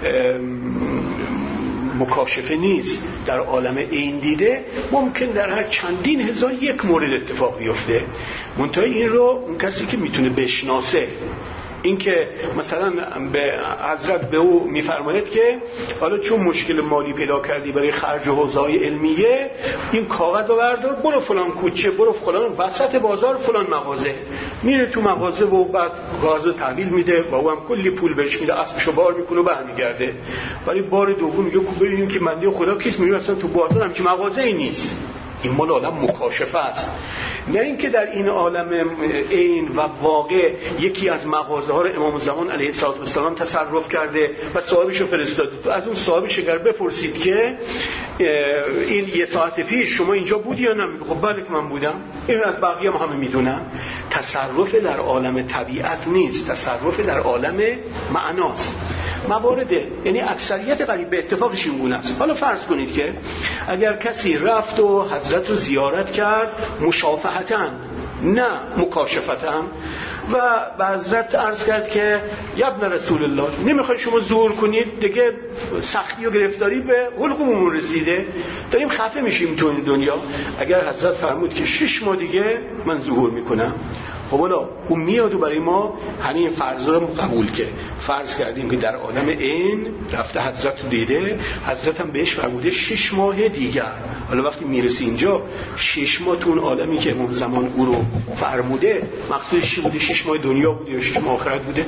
Speaker 1: مکاشفه نیست، در عالم عین دیده، ممکن در هر چندین هزار یک مورد اتفاق بیفته. منتها این رو اون کسی که میتونه بشناسه، این که مثلا به حضرت به او میفرماید که حالا چون مشکل مالی پیدا کردی برای خرج حوزه‌های علمیه، این کاغذ رو بردار برو فلان کوچه، برو فلان وسط بازار فلان مغازه، میره تو مغازه و بعد کاغذ رو تحویل میده و او هم کلی پول بهش میده، اسبشو بار میکنه و برمیگرده. ولی بار دوم میگه ببینیم که بنده خدا کیست، میگه اصلا تو بازار هم که مغازه ای نیست. این مال عالم مکاشفه است، نه اینکه در این عالم عین و واقع یکی از مغازه ها رو امام زمان علیه السلام تصرف کرده و صاحبش رو فرستاده. از اون صاحبش اگر بپرسید که این 1 ساعت پیش شما اینجا بودی یا نه، خب بله که من بودم. این از بقیه همه میدونن. تصرف در عالم طبیعت نیست، تصرف در عالم معناست. موارده، یعنی اکثریت قریب به اتفاقش این گونه است. حالا فرض کنید که اگر کسی رفت و حضرت رو زیارت کرد مشافهتاً نه مکاشفتاً و به حضرت عرض کرد که یا ابن رسول الله نمیخوای شما ظهور کنید، دیگه سختی و گرفتاری به حلقمون رسیده، داریم خفه میشیم تو این دنیا. اگر حضرت فرمود که 6 ماه دیگه من ظهور میکنم، خب حالا اون میاد و برای ما همین فرض رو قبول که فرض کردیم که در عالم عین رفته حضرت رو دیده، حضرت هم بهش فرموده 6 ماه دیگر. حالا وقتی میرسی اینجا 6 ماه تو اون عالمی که امام زمان او رو فرموده مقصودش چی بوده؟ 6 ماه دنیا بوده یا 6 ماه آخرت بوده؟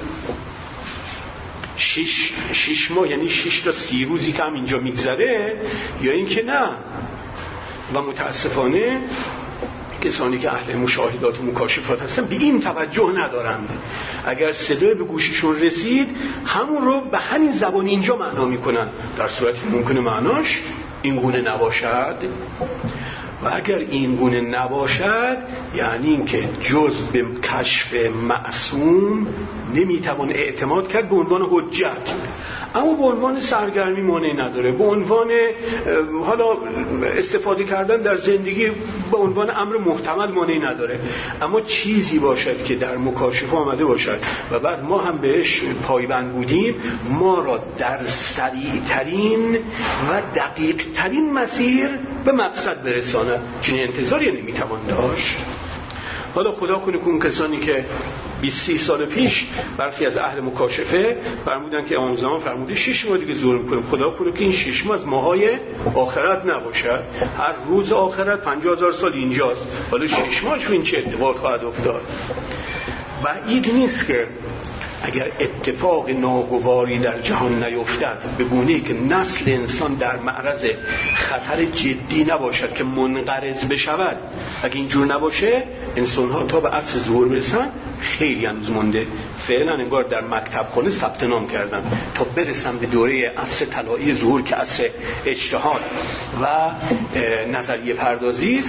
Speaker 1: 6 ماه یعنی 6 تا 30 روزی که هم اینجا میگذره یا این که نه. و متاسفانه کسانی که اهل مشاهدات و مکاشفات هستن به این توجه ندارند. اگر صدای به گوششون رسید همون رو به همین زبان اینجا معنا میکنن، در صورتی ممکنه معناش این گونه نباشد. و اگر این گونه نباشد یعنی این که جز به کشف معصوم نمیتوان اعتماد کرد به عنوان حجت، اما به عنوان سرگرمی مانعی نداره، به عنوان حالا استفاده کردن در زندگی به عنوان امر محتمل مانعی نداره. اما چیزی باشد که در مکاشفه آمده باشد و بعد ما هم بهش پایبند بودیم، ما را در سریعترین و دقیق ترین مسیر به مقصد برساند، چنین انتظاری نمیتوان داشت. حالا خدا کنه که اون کسانی که 20-30 سال پیش برخی از اهل مکاشفه فرمودن که امام زمان فرموده 6 ماه دیگه ظهور میکنیم، خدا کنه که این 6 ماه از ماهای آخرت نباشد، هر روز آخرت 50,000 سال اینجاست. حالا 6 ماهش این چه اتفاق خواهد افتاد؟ بعید نیست که اگر اتفاق ناگواری در جهان نیفتد به گونه‌ای که نسل انسان در معرض خطر جدی نباشد که منقرض بشود، اگه اینجور نباشه انسان‌ها تا به عصر ظهور برسن خیلی هنوز مونده. فعلا انگار در مکتب خانه ثبت نام کردن تا برسن به دوره عصر طلایی ظهور که عصر اجتهاد و نظریه پردازی است،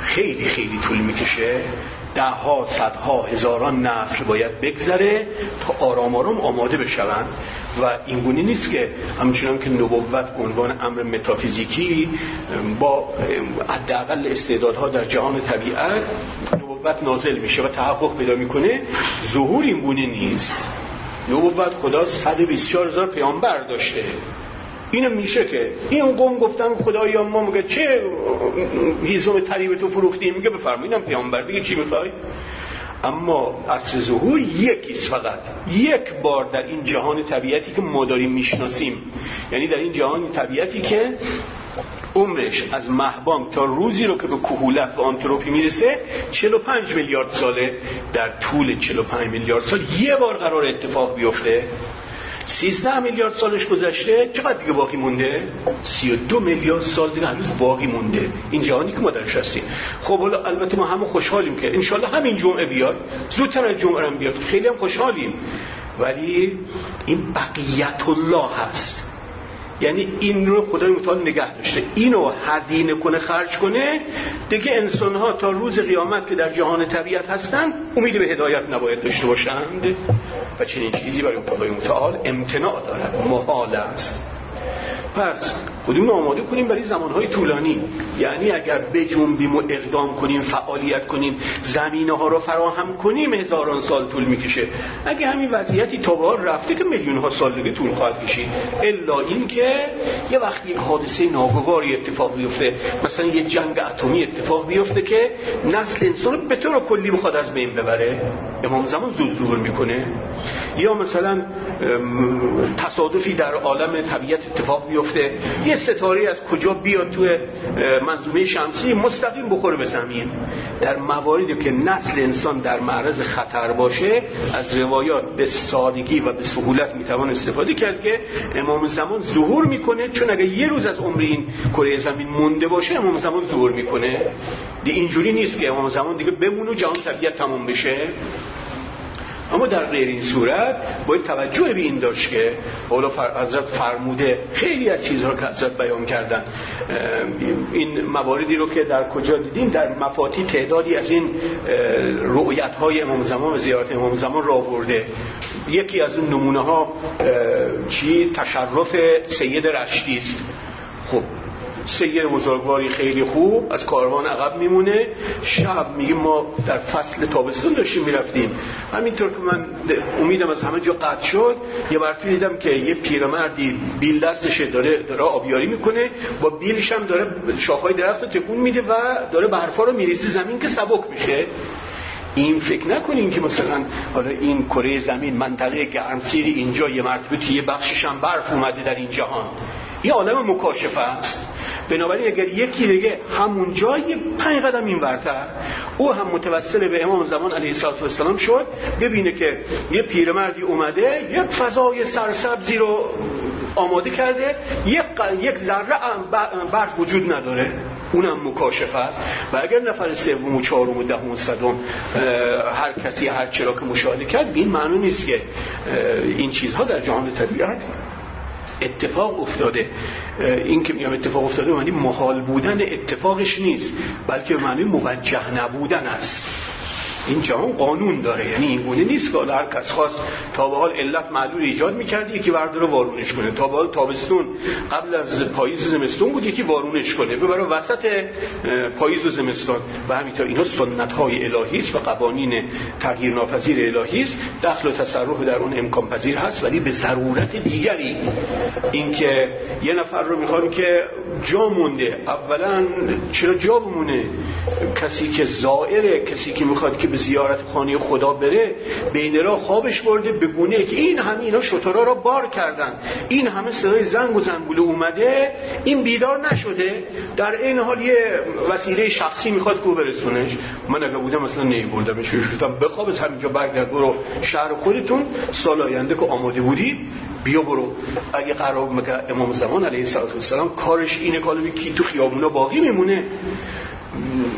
Speaker 1: خیلی خیلی طول میکشه، دهها صدها هزاران نسل باید بگذره تا آرام آرام آماده بشوند و اینگونه نیست که همچنان که نبوت به عنوان امر متافیزیکی با حداقل استعدادها در جهان طبیعت نبوت نازل میشه و تحقق پیدا میکنه. ظهور اینگونه نیست. نبوت خدا 124,000 پیامبر داشته. اینم میشه که این قوم گفتن خدایا ما میگه چه هیزم طریب تو فروختیم، میگه بفرمایید اینم پیامبر دیگه چی میخوای؟ اما عصر ظهور یکیست، فقط یک بار در این جهان طبیعتی که ما داریم میشناسیم، یعنی در این جهان طبیعتی که عمرش از مهبانگ تا روزی رو که به کهولت و آنتروپی میرسه 45 میلیارد ساله. در طول 45 میلیارد سال یه بار قرار اتفاق بیفته. 13 میلیارد سالش گذشته، چقدر دیگه باقی مونده؟ 32 میلیارد سال دیگه هنوز باقی مونده این جهانی که ما درش هستیم. خب حالا البته ما همه خوشحالیم که انشالله همین جمعه بیاد، زودتر از جمعه هم بیاد، خیلی هم خوشحالیم، ولی این بقیت الله هست. یعنی این رو خدای متعال نگه داشته، اینو هدینه کنه، خرج کنه دیگه. انسان‌ها تا روز قیامت که در جهان طبیعت هستن امید به هدایت نباید داشته باشند و چنین چیزی برای خدای متعال امتناع دارد، محال است. پس خودمون آماده کنیم برای زمانهای طولانی، یعنی اگر بجنبیم و اقدام کنیم، فعالیت کنیم، زمینه‌ها رو فراهم کنیم، هزاران سال طول میکشه. اگه همین وضعیتی تا به حال رفته که میلیون‌ها سال دیگه طول خواهد کشید، الا این که یه وقتی یک حادثه ناگواری اتفاق بیفته، مثلا یه جنگ اتمی اتفاق بیفته که نسل انسان رو به طور کلی بخواد از بین ببره، امام زمان زود ظهور میکنه. یا مثلا تصادفی در عالم طبیعت اتفاق بیفته، یه ستاره از کجا بیاد تو منظومه شمسی مستقیم بخوره به زمین. در مواردی که نسل انسان در معرض خطر باشه، از روایات به سادگی و به سهولت میتوان استفاده کرد که امام زمان ظهور میکنه، چون اگه یه روز از عمر این کره زمین مونده باشه امام زمان ظهور میکنه. دیگه اینجوری نیست که امام زمان دیگه بمونه و جهان طبیعت تمام بشه. اما در غیر این صورت باید توجه به این داشت که حالا حضرت فرموده خیلی از چیزها که حضرت بیان کردن، این مواردی رو که در کجا دیدیم در مفاتی تعدادی از این رؤیت‌های امام زمان و زیارت امام زمان را آورده. یکی از اون نمونه ها تشرف سید رشدی است. خب سید بزرگواری خیلی خوب از کاروان عقب میمونه، شب میگه ما در فصل تابستون داشتیم میرفتیم، همینطور که من امیدم از همه جا قطع شد، یه مرتبه دیدم که یه پیرمردی بیل دستشه داره آبیاری میکنه، با بیلش هم داره شاخهای درخت رو تکون میده و داره برفا رو میریزه زمین که سبک بشه. این فکر نکنین که مثلا حالا این کره زمین منطقه گرمسیری اینجا یه مرتبه توی یه بخشش هم برف اومده در این جهان. این عالم مکاشفه است. بنابراین اگر یکی دیگه همون جای 5 قدم این ورتر او هم متوسل به امام زمان علیه السلام شد، ببینه که یه پیرمردی اومده یک فضای سرسبزی رو آماده کرده، یک ذره برف وجود نداره، اونم مکاشفه است. و اگر نفر سوم و چهارم و دهم و صدم هر کسی هر چرا که مشاهده کرد، این معنی نیست که این چیزها در جهان طبیعت اتفاق افتاده. این که میگم اتفاق افتاده معنی محال بودن اتفاقش نیست، بلکه معنی موجه نبودن است. این جهان قانون داره، یعنی این گونه نیست که هر کس خواست تا به حال علت معلول ایجاد می‌کرد یکی برداره وارونش کنه. تا به حال تابستون قبل از پاییز و زمستون بود یکی وارونش کنه ببره وسط پاییز و زمستان. و همینطور اینا سنت‌های الهی است و قوانین تغییر ناپذیر الهی است. دخل و تصرف در اون امکان پذیر هست، ولی به ضرورت دیگری. اینکه یه نفر رو می‌خوام که جا مونده، اولا چرا جا بمونه؟ کسی که زائره، کسی که می‌خواد که به زیارت خانه خدا بره، بین راه خوابش برده به گونه که این همه اینا شترها را بار کردن، این همه صدای زنگ و زنگوله اومده، این بیدار نشده، در این حال یه وسیله شخصی میخواد که برسونش. من اگه بودم مثلا نمیبردمش، گفتم بخواب از همینجا برگرد برو شهر خودتون، سال آینده که آماده بودی بیا برو. اگه قرار مگه امام زمان علیه السلام کارش اینه، کالوی کی تو خیابونا باقی میمونه؟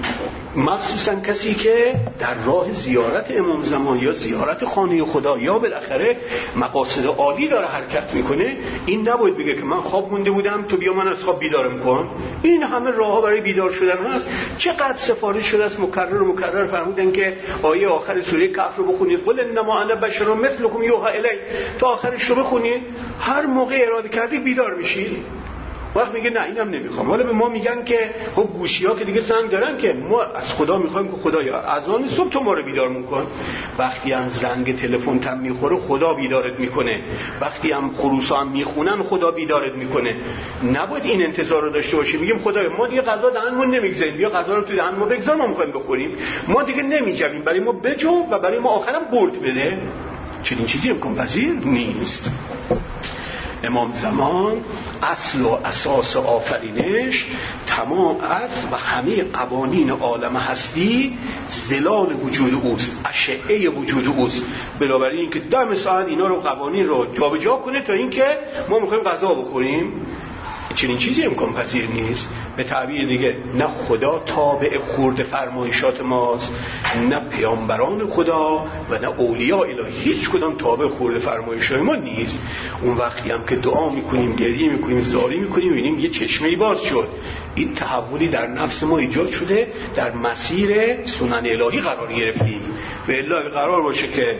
Speaker 1: مخصوصا کسی که در راه زیارت امام زمان یا زیارت خانه خدا یا بالاخره مقاصد عالی داره حرکت میکنه، این نباید بگه که من خواب مونده بودم تو بیا من از خواب بیدارم کن. این همه راهها برای بیدار شدن هست. چقدر سفارش شده است، مکرر فرمودن که آیه آخر سوره کهف رو بخونید، قل انما انا بشر مثلکم یوحی الی، تا آخرش رو بخونید، هر موقع اراده کردی بیدار میشید. وقت میگه نه اینم نمیخوام. حالا به ما میگن که خب گوشی‌ها که دیگه سنگ دارن که ما از خدا میخوایم که خدایا اذان صبح تو ما رو بیدار میکن. وقتی هم زنگ تلفن تم میخوره خدا بیدارت میکنه، وقتی هم خروسا هم میخونن خدا بیدارت میکنه. نباید این انتظار رو داشته باشیم میگیم خدایا ما دیگه غذا دهنمون نمیگذاریم، بیا غذا رو تو دهن ما بگذار ما میخوایم بخوریم، ما دیگه نمیجویم، برای ما بجو و برای ما آخرام برد بده. چنین چیزی امکان پذیر نیست. امام زمان اصل و اساس آفرینش، تمام عرض و همه قوانین عالم هستی ظلال وجود اوست، اشعه وجود اوست. بنابراین اینکه دم ساعت اینا رو قوانین رو جابجا کنه تا اینکه ما میخوایم غذا بخوریم، چنین چیزی امکان پذیر نیست. به تعبیر دیگه نه خدا تابع خورد فرمایشات ماست، نه پیامبران خدا و نه اولیاء الهی، هیچ کدام تابع خورد فرمایشات ما نیست. اون وقتی هم که دعا میکنیم، گریه میکنیم، زاری میکنیم، میبینیم یه چشمه‌ای باز شد، این تحولی در نفس ما ایجاد شده، در مسیر سنن الهی قرار گرفتیم. و الا قرار باشه که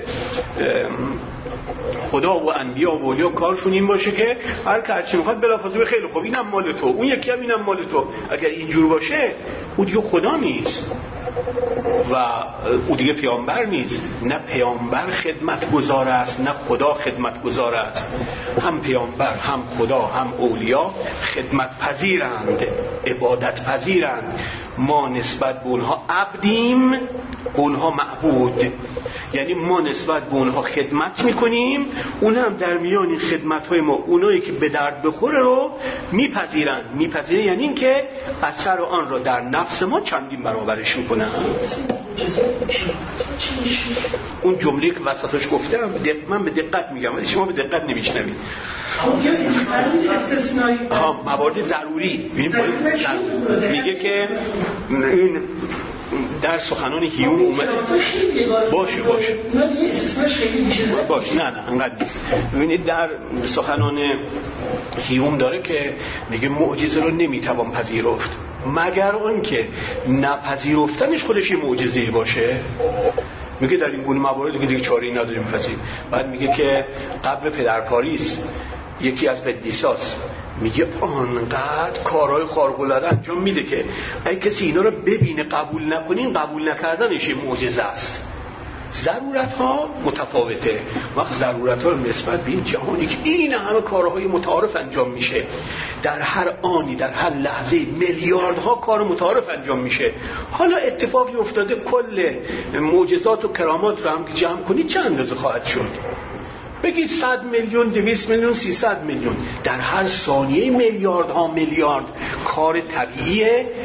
Speaker 1: خدا و انبیا و اولیا کارشون این باشه که هر که هرچی میخواد بلافاصله خیلی خوب اینم مال تو، اون یکی هم اینم مال تو، اگر اینجور باشه او دیگه خدا نیست و او دیگه پیامبر نیست. نه پیامبر خدمتگزار است نه خدا خدمتگزار است. هم پیامبر هم خدا هم اولیا خدمت پذیرند، عبادت پذیرند. ما نسبت به اونها عبدیم، اونها معبود. یعنی ما نسبت به اونها خدمت میکنیم، اونها هم در میان این خدمت‌های ما اونایی که به درد بخوره رو میپذیرن. یعنی این که اثر آن را در نفس ما چندین برابرش میکنن. اون جمله که وسطش گفتم من به دقت میگم ولی شما به دقت نمیشنوید. موارد ضروری میگه که این در سخنان هیوم اومده. باشه نه انقدر نیست. ببینید در سخنان هیوم داره که میگه معجزه رو نمیتوان پذیرفت مگر آن که نپذیرفتنش خودش یه معجزه‌ای باشه. میگه در این گونه موارد دیگه چاره‌ای نداریم پذیر. بعد میگه که قبر پدر پاریس یکی از قدیساست، میگه آنقدر کارهای خارق‌العاده انجام میده که اگه کسی اینا رو ببینه قبول نکنین، قبول نکردنش یه معجزه است. ضرورت ها متفاوته. وقت ضرورت ها نسبت به این جهانی که این همه کارهای متعارف انجام میشه، در هر آنی در هر لحظه میلیاردها کار متعارف انجام میشه. حالا اتفاقی افتاده کل معجزات و کرامات رو هم که جمع کنید چند اندازه خواهد شد؟ بگید 100 میلیون، 200 میلیون، 300 میلیون. در هر ثانیه میلیاردها میلیارد کار طبیعی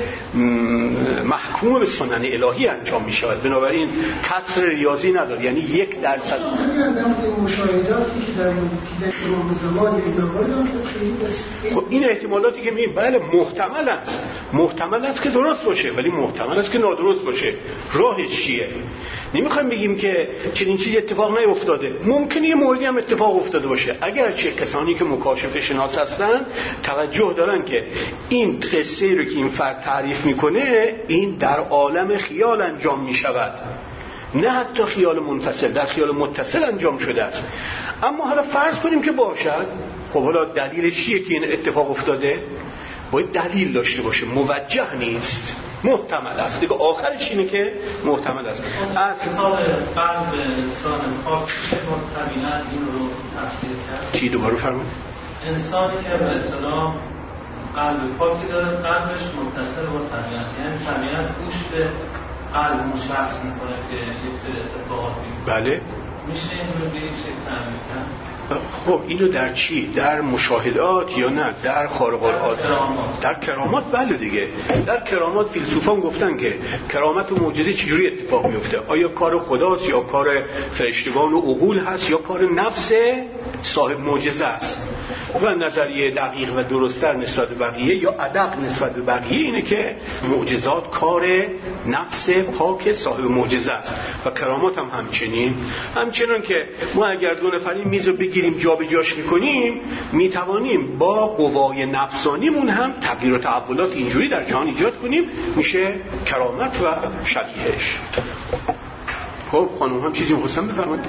Speaker 1: محکوم به سنن الهی انجام می شود. بنابراین کسر ریاضی نداره. یعنی 1%
Speaker 3: مشاهداتی که در امام زمان
Speaker 1: خب این احتمالاتی که میگیم بله محتمل است که درست باشه، ولی محتمل است که نادرست باشه. راهش چیه؟ نمیخوایم بگیم که چنین چیزی اتفاق نیفتاده، ممکنه یه موردی هم اتفاق افتاده باشه. اگر چه کسانی که مکاشفه شناس هستن توجه دارن که این قصه رو که این فرد تعریف میکنه این در عالم خیال انجام میشود، نه حتی خیال منفصل، در خیال متصل انجام شده است. اما حالا فرض کنیم که باشد، خب حالا دلیلش چیه که این اتفاق افتاده؟ باید دلیل داشته باشه، موجه نیست، محتمل است دیگه. آخرش اینه که محتمل است.
Speaker 2: اصلا قلب انسان پاک طبیعت این رو تفسیر کرد.
Speaker 1: چی دوباره فرمایید؟
Speaker 2: انسانی که به اصطلاح قلب پاکی داره، قلبش متصل با طبیعت، یعنی طبیعت گوش به قلب مشخص میکنه که یک سری اتفاقات میفته.
Speaker 1: بله
Speaker 2: میشه این رو به یک شکل تعریف کرد.
Speaker 1: خب اینو در چی؟ در مشاهدات یا نه در خارق‌العاده؟ در کرامات. بله دیگه در کرامات فیلسوفان گفتن که کرامت و معجزه چجوری اتفاق میفته؟ آیا کار خداست یا کار فرشتگان و عقول هست یا کار نفس صاحب معجزه است؟ و نظریه دقیق و درست‌تر نسبت به بقیه یا ادق نسبت به بقیه اینه که معجزات کار نفس پاک صاحب معجزه است و کرامات هم همچنان که ما اگر دو نفری میز رو بگیریم جا به جاش میکنیم میتوانیم با قوای نفسانیمون هم تغییر و تحولات اینجوری در جهان ایجاد کنیم، میشه کرامت و شبیهش. خب خانم هم چیزی می‌خواستم بفرمایید؟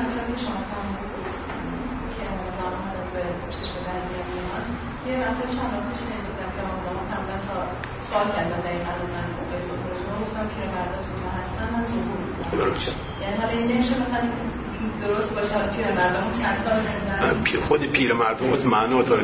Speaker 4: یه مطلب چند وقت پیش دیدم که آموزان فرمودن تا سوال کردن دقیقاً از من موقع ظهور شما گفتم پیرمردا تو هستن من ظهور
Speaker 1: درست.
Speaker 4: یعنی حالا این نمیشه مثلا درست باشه پیرمردامون چند سال زندن
Speaker 1: خود پیرمردم از معنا داره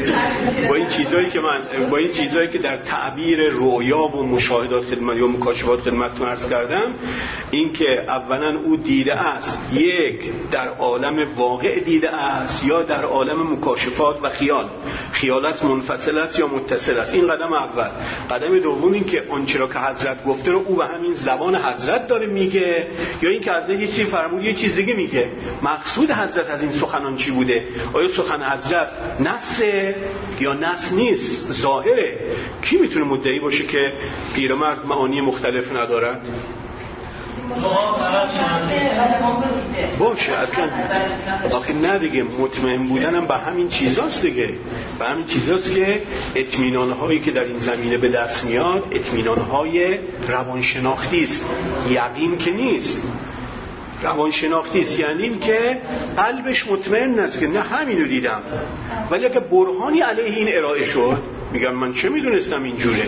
Speaker 1: با این چیزایی که در تعبیر رؤیا و مشاهدات خدمت یا مکاشفات خدمتتون عرض کردم، این که اولا او دیده است، یک در عالم واقع دیده است یا در عالم مکاشفات و خیال است، منفصل است یا متصل است. این قدم اول. قدم دوم این که آنچه را که حضرت گفته رو او به همین زبان حضرت داره میگه یا این که حضرت یه چیزی فرمود یه چیز دیگه میگه. مقصود حضرت از این سخنان چی بوده؟ آیا سخن حضرت نصه یا نص نیست؟ ظاهره. کی میتونه مدعی باشه که پیرمرد معانی مختلف ندارد؟ باشه اصلا آخه نه دیگه، مطمئن بودنم به همین چیزاست دیگه، به همین چیزاست که اطمینان‌هایی که در این زمینه به دست میاد اطمینان‌های روانشناختی است، یقین که نیست. روانشناختی است یعنی این که قلبش مطمئن است که نه همینو دیدم، ولی اگه برهانی علیه این ارائه شد میگم من چه میدونستم اینجوره.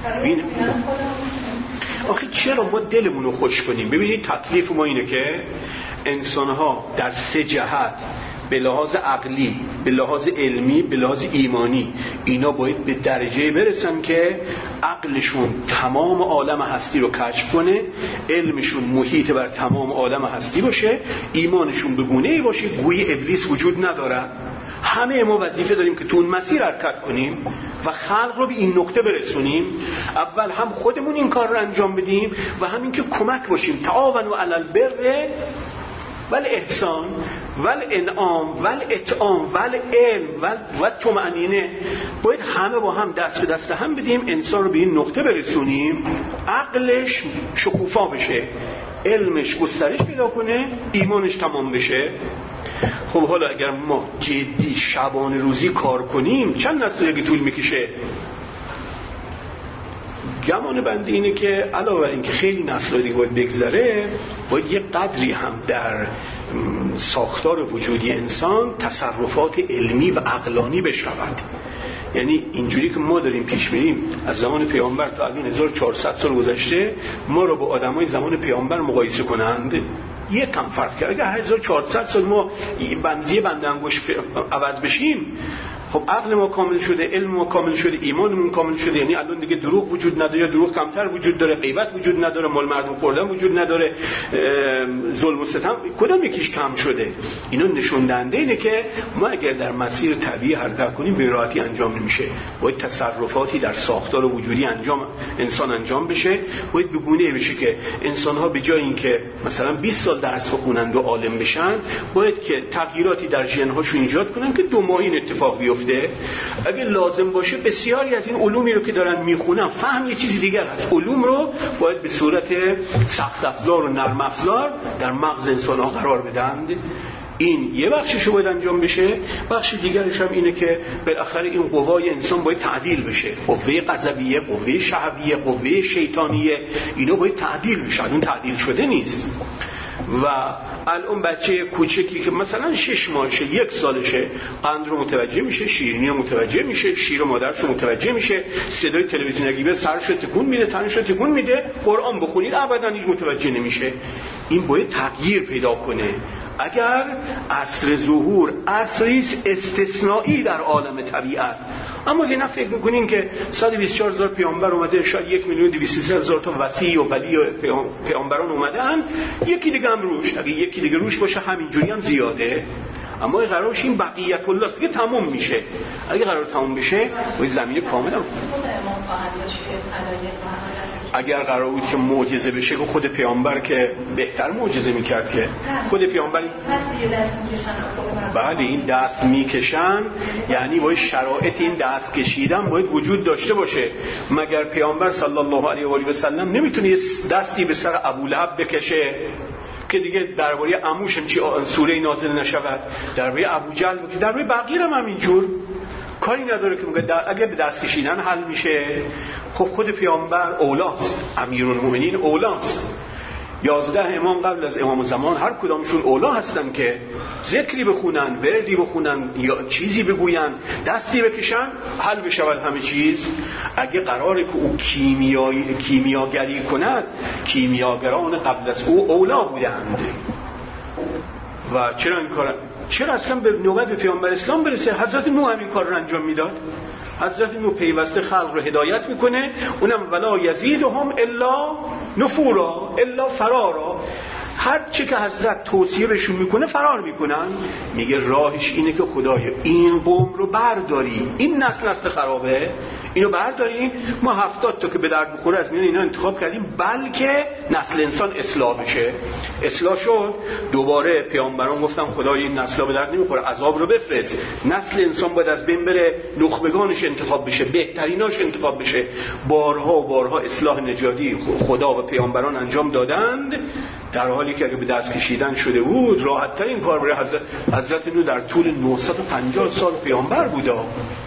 Speaker 1: آخه چرا ما دلمون رو خوش کنیم؟ ببینید تکلیف ما اینه که انسان‌ها در سه جهت، به لحاظ عقلی، به لحاظ علمی، به لحاظ ایمانی، اینا باید به درجه برسن که عقلشون تمام عالم هستی رو کشف کنه، علمشون محیط بر تمام عالم هستی باشه، ایمانشون به گونه‌ای باشه گویی ابلیس وجود نداره. همه ما وظیفه داریم که تو اون مسیر حرکت کنیم و خلق رو به این نقطه برسونیم. اول هم خودمون این کار رو انجام بدیم و همین که کمک باشیم. تعاونوا علی البر والاحسان والانعام والاطعام والعلم والطمأنینه. باید همه با هم دست به دست هم بدیم انسان رو به این نقطه برسونیم عقلش شکوفا بشه، علمش گسترش پیدا کنه، ایمانش تمام بشه. خب حالا اگر ما جدی شبانه روزی کار کنیم چند نسل طول میکشه؟ گمان بنده اینه که علاوه بر اینکه خیلی نسل دیگه باید بگذره، باید یه قدری هم در ساختار وجودی انسان تصرفات علمی و عقلانی بشود. یعنی اینجوری که ما داریم پیش میریم از زمان پیامبر تا الان 1400 سال گذشته، ما رو با آدمای زمان پیامبر مقایسه کنند یک کم فرق کرد. اگر 1400 سال ما بنزی بند انگشت عوض بشیم، خب عقل ما کامل شده، علم ما کامل شده، ایمانمون کامل شده، یعنی الان دیگه دروغ وجود نداره، دروغ کمتر وجود داره، غیبت وجود نداره، مال مردم خوردن وجود نداره، ظلم و ستم کدام یکیش کم شده. اینا نشون دهنده اینه که ما اگر در مسیر طبیعی حرکت کنیم به راحتی انجام نمیشه. باید تصرفاتی در ساختار وجودی انسان انجام بشه، باید به گونه‌ای بشه که انسان‌ها به جای اینکه مثلا 20 سال درس بخونن و عالم بشن، باید که تغییراتی در ژن‌هاشون ایجاد کنن که 2 ماه این اتفاق بیفته. اگه لازم باشه بسیاری از این علومی رو که دارن میخونن، فهم یه چیزی دیگر هست، علوم رو باید به صورت سخت افزار و نرم افزار در مغز انسان‌ها قرار بدن. این یه بخشش رو باید انجام بشه. بخش دیگرش هم اینه که بالاخره این قوای انسان باید تعدیل بشه. قوه غضبیه، قوه شهویه، قوه شیطانیه، اینا باید تعدیل بشه. اون تعدیل شده نیست. و الان بچه کوچکی که مثلا 6 ماهشه، 1 سالشه، قند رو متوجه میشه، شیرینی رو متوجه میشه، شیر مادرش رو متوجه میشه، صدای تلویزیون اگه به سرش رو تکون میده، تنش رو تکون میده، قرآن بخونید ابدا هیچ متوجه نمیشه. این باید تغییر پیدا کنه. اگر عصر ظهور عصری استثنایی در عالم طبیعت، اما اگه نه فکر میکنین که 124,000 پیامبر اومده، شاید 1,230,000 تا وصی و ولی پیامبران اومدن، یکی دیگه هم روش، اگه یکی دیگه روش باشه همینجوری هم زیاده. اما قرارش این بقیت الله است که تمام میشه. اگه قرار تمام بشه باید زمین کامل رو اگر قرار بود که معجزه بشه که خود پیامبر که بهتر معجزه میکرد که خود پیامبر بله این دست میکشن، یعنی باید شرایط این دست کشیدن باید وجود داشته باشه. مگر پیامبر صلی الله علیه و آله و سلم نمیتونه دستی به سر ابولهب بکشه که دیگه درباره عموش هم چی سوره نازل نشود، درباره ابوجهل که درباره بقیه هم همینجور کاری نداره که میگه اگه به دست کشیدن حل میشه. خب خود پیامبر اولاست، امیرالمومنین اولاست. 11 امام قبل از امام زمان هر کدامشون اولا هستن که ذکری بخونن، وردی بخونن یا چیزی بگوین، دستی بکشن حل بشود همه چیز. اگه قراره که او کیمیاگری کند، کیمیاگران قبل از او اولا بودند. و چرا این کار؟ چرا اصلا به نوبت به پیامبر اسلام برسه؟ حضرت نوح همین کار رو انجام میداد. حضرت نوح پیوسته خلق رو هدایت میکنه، اونم ولا یزیدهم الا نفورا الا فرارا. هر چی که حضرت توصیه بهشون میکنه فرار میکنن. میگه راهش اینه که خدایا این قوم رو برداری، این نسل خرابه، اینو برداریم. ما 70 تا که به درد بخوره از میان اینا انتخاب کردیم بلکه نسل انسان اصلاح بشه. اصلاح شد، دوباره پیامبران گفتن خدایا این نسل به درد نمیخوره، عذاب رو بفرست. نسل انسان باید از بین بره، نخبگانش انتخاب بشه، بهتریناش انتخاب بشه. بارها و بارها اصلاح نژادی خدا و پیامبران انجام دادند، در حالی که اگه به دست کشیدن شده بود راحت ترین کار برای حضرت نوح در طول 950 سال پیامبر بودا.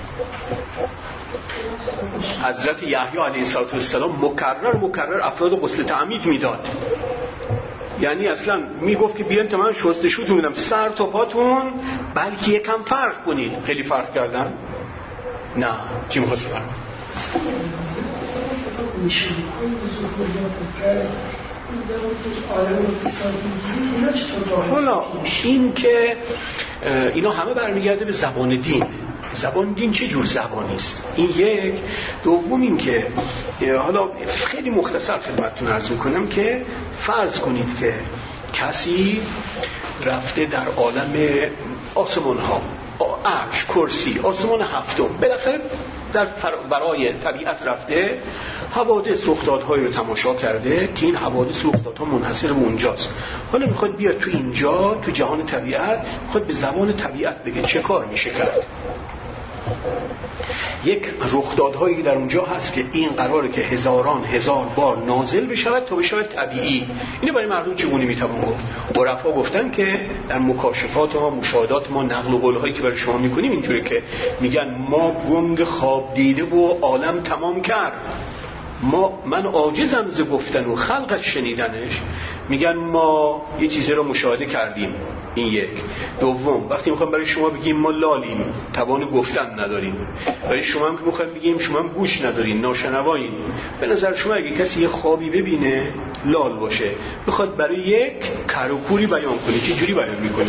Speaker 1: حضرت یحیی علیه السلام مکرر افراد غسل تعمید میداد. یعنی اصلا میگفت که بیان تا من شستشوتون میدم سر تا پاتون، بلکه یکم فرق کنید. خیلی فرق کردن؟ نه. چی میخواست فرق؟ حالا این که اینا همه برمیگرده به زبان دین. زبان دین چه جور زبانی است؟ این یک. دوم این که حالا خیلی مختصر خدمتتون عرض میکنم که فرض کنید که کسی رفته در عالم آسمان ها، عرش، کرسی، آسمان هفتم، بالاخره در برای طبیعت رفته، حوادث رخدادهایی رو تماشا کرده که این حوادث رخدادها منحصر به اونجاست. حالا میخواد بیاد تو اینجا تو جهان طبیعت، میخواد به زبان طبیعت بگه چه کار میشه کرد. یک رخدادهایی در اونجا هست که این قراره که هزاران هزار بار نازل بشود تا بشود طبیعی. اینو برای مردم چگونه میتوان گفت؟ عرفا گفتن که در مکاشفات ما، مشاهدات ما، نقل و قولهایی که برای شما میکنیم اینجوری که میگن ما گنگ خواب دیده و عالم تمام کرد، من عاجزم ز گفتن و خلقش شنیدنش. میگن ما یه چیزی رو مشاهده کردیم. این یک. دوم، وقتی میخوام برای شما بگیم ما لالیم، توان گفتن نداریم، برای شما هم که میخوام بگیم شما هم گوش ندارین، ناشنوایین. به نظر شما اگه کسی یه خوابی ببینه لال باشه، بخواد برای یک کروکوری بیان کنه، چه جوری بیان میکنه؟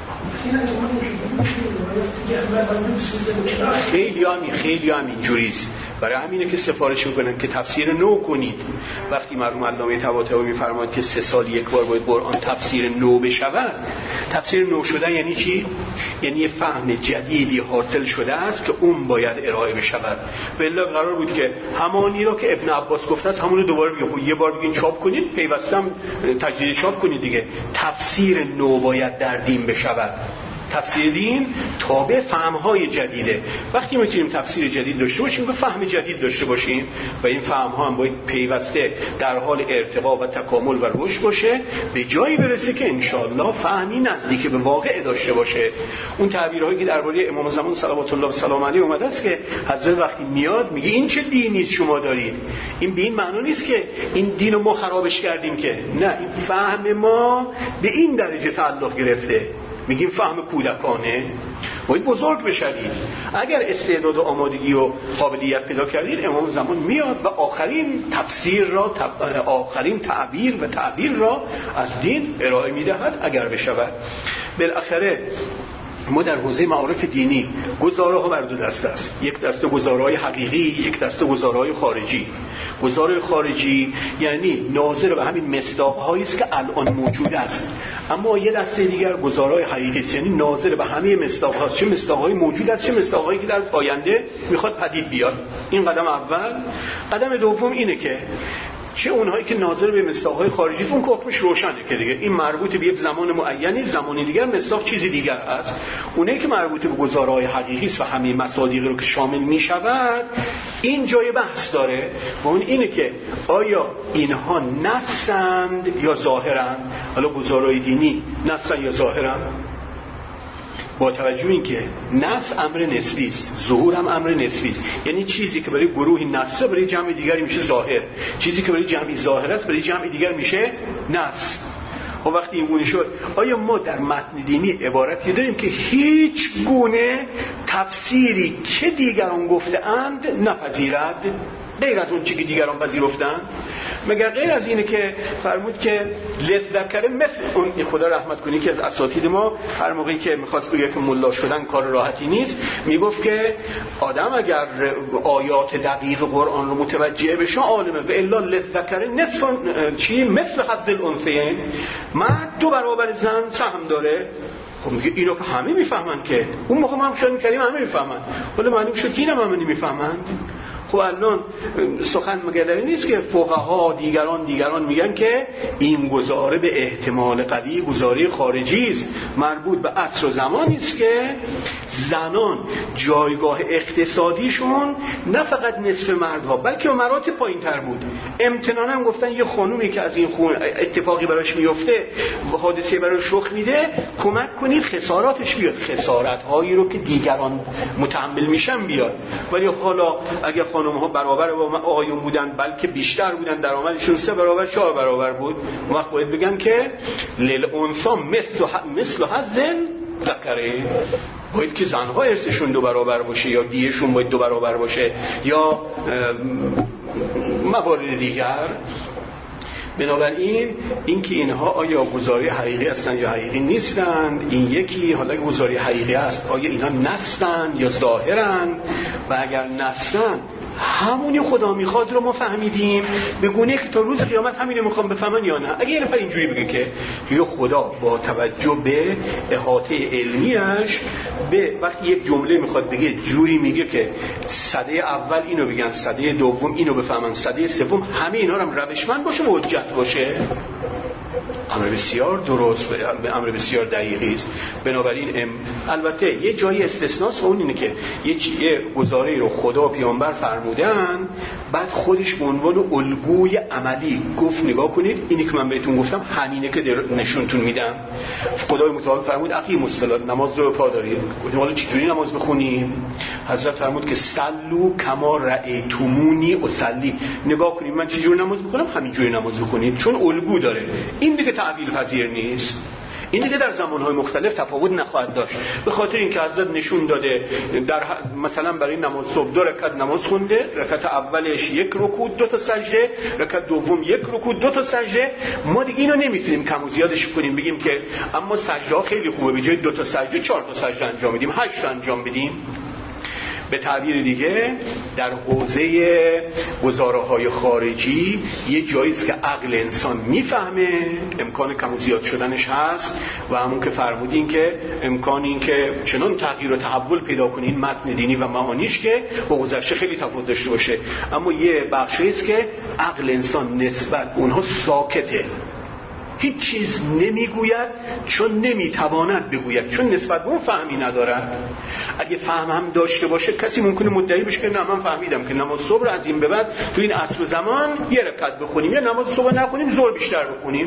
Speaker 1: خیلی هم اینجوریست. برای همینه که سفارش میکنن که تفسیر نو کنید. وقتی مرحوم علامه طباطبایی میفرماید که 3 سال یک بار باید قرآن تفسیر نو بشود، تفسیر نو شدن یعنی چی؟ یعنی یه فهم جدیدی حاصل شده است که اون باید ارائه بشود. والله قرار بود که همانی را که ابن عباس گفته است همون رو دوباره بگید، یه بار بگین چاپ کنید، پیوسته هم تجدید چاپ کنید دیگه. تفسیر نو باید در دین بشود. تفسیر دین تابع فهم‌های جدیده. وقتی میتونیم تفسیر جدید داشته باشیم و فهم جدید داشته باشیم و این فهم‌ها هم باید پیوسته در حال ارتقا و تکامل و رشد باشه، به جایی برسه که انشاءالله فهمی نزدیک به واقع داشته باشه. اون تعبیرهایی که درباره امام زمان صلوات الله و سلام علیه اومده است که حضرت وقتی میاد میگه این چه دینی شما دارید، این به این معنا نیست که این دین رو ما خرابش کردیم، که نه، این فهم ما به این درجه تعلق گرفته. میگیم فهم کودکانه، باید بزرگ بشدید. اگر استعداد و آمادگی و قابلیت پیدا کردید، امام زمان میاد و آخرین تفسیر را، آخرین تعبیر را از دین ارائه میدهد اگر بشود. بالاخره ما در حوزه معارف دینی گزاره ها بر دو دسته است. یک دسته گزارهای حقیقی، یک دسته گزارهای خارجی. گزاره خارجی یعنی ناظر به همین مصداق‌هایی است که الان موجود است، اما یه دسته دیگر گزارهای حقیقی است، یعنی ناظر به همه مصداق‌ها، چه مصداق‌هایی موجود است چه مصداق‌هایی که در آینده میخواد پدید بیاد. این قدم اول. قدم دوم اینه که چه اونهایی که ناظر به مصداق‌های خارجی اون که حکمش روشنه که دیگه این مربوط به یک زمان معینی، زمانی دیگر مصداق چیزی دیگر است. اونایی که مربوط به گزارهای حقیقی است و همه مصادیق رو که شامل می‌شود، این جای بحث داره و اون اینه که آیا اینها نصند یا ظاهرند. حالا گزارهای دینی نصن یا ظاهرند؟ با توجه این که نص امر نسبی است، ظهور هم امر نسبی است. یعنی چیزی که برای گروهی نصه برای جمع دیگری میشه ظاهر، چیزی که برای جمعی ظاهر است برای جمع دیگر میشه نص. و وقتی این گونه شد، آیا ما در متن دینی عبارتی داریم که هیچ گونه تفسیری که دیگران گفته‌اند نپذیرد غیر از اون چیزی که دیگران پذیرفتن؟ مگر غیر از اینه که فرمود که لذکر مثل اون، خدا رحمت کنه که از اساتید ما هر موقعی که می‌خواست بگه که ملا شدن کار راحتی نیست، میگفت که آدم اگر آیات دقیق قرآن رو متوجه بشه عالمه، و الا لذکر نصف چی مثل حظ الانثیین، مرد 2 برابر زن سهم داره. خب میگه اینو که همه میفهمن، که اون موقع ما هم خیال می‌کردیم همه میفهمن، ولی معلوم شد که اینم همه نمیفهمن. خب الان سخن مگدری نیست که فقها دیگران میگن که این گزاره به احتمال قوی گزاره خارجی است، مربوط به عصر و زمانی است که زنان جایگاه اقتصادیشون نه فقط نصف مردها بلکه به مراتب پایین‌تر بود. امتنانا گفتن یه خانومی که از این اتفاقی براش میفته و حادثه براش رخ میده، کمک کنید خساراتش بیاد، خسارت‌هایی رو که دیگران متحمل میشن بیاد. ولی حالا اگه خانم‌ها برابر با آقایون بودن بلکه بیشتر بودن، درآمدشون 3 برابر 4 برابر بود، اون وقت باید بگن که للانثى مثل حظ الذکر، باید که زنها ارثشون 2 برابر باشه یا دیهشون باید 2 برابر باشه یا موارد دیگر. بنابراین اینکه اینها آیا گزاری حقیقی هستند یا حقیقی نیستند این یکی. حالا اگه گزاری حقیقی است آیا اینا نصند یا ظاهرند؟ و اگر نصند همونی خدا میخواد رو ما فهمیدیم به گونه که تا روز قیامت همین رو میخوام بفهمن یا نه. اگه یه نفر اینجوری بگه که یا خدا با توجه به احاطه علمیش به وقتی یک جمله میخواد بگه جوری میگه که سده اول اینو بگن، سده دوم اینو بفهمن، سده سوم همه اینا رو روشمند باشه و حجت باشه، امر بسیار درست به امر بسیار دقیقی است. بنابراین البته یه جایی استثناست و اون اینه که یه گزاره رو خدا و پیامبر فرمودن، بعد خودش به عنوان الگوی عملی گفت نگاه کنید اینی که من بهتون گفتم همینه که نشونتون میدم. خدای متعال فرمود اقیموا الصلاة، نماز رو پا دارید. گفتیم حالا چجوری نماز بخونیم؟ حضرت فرمود که صلوا کما رأیتمونی اصلی، نگاه کنید من چجوری نماز میخونم همینجوری نماز بخونید، چون الگو داره. این دیگه تعبیل پذیر نیست، این دیگه در زمانهای مختلف تفاوت نخواهد داشت، به خاطر اینکه حضرت نشون داده در مثلا برای نماز صبح 2 رکعت نماز خونده، رکعت اولش 1 رکوع 2 تا سجده، رکعت دوم 1 رکوع 2 تا سجده. ما دیگه اینو نمیتونیم کم و زیادش کنیم بگیم که اما سجده ها خیلی خوبه، به جای 2 تا سجده 4 تا سجده انجام بدیم، 8 تا انجام بدیم. به تعبیر دیگه در حوزه گزاره‌های خارجی یه جاییست که عقل انسان میفهمه امکان کم و زیاد شدنش هست و همون که فرمودین که امکان این که چنان تغییر و تحول پیدا کنین متن دینی و معانیش که با گذشته خیلی تفاوت داشته باشه، اما یه بخشیست که عقل انسان نسبت اونها ساکته، هیچ چیز نمیگوید چون نمیتواند بگوید، چون نسبت به اون فهمی ندارد. اگه فهم هم داشته باشه کسی ممکنه مدعی بشه که نه من فهمیدم که نماز صبح از این به بعد تو این عصر و زمان 1 رکعت بخونیم یا نماز صبح نخونیم ظهر بیشتر بخونیم.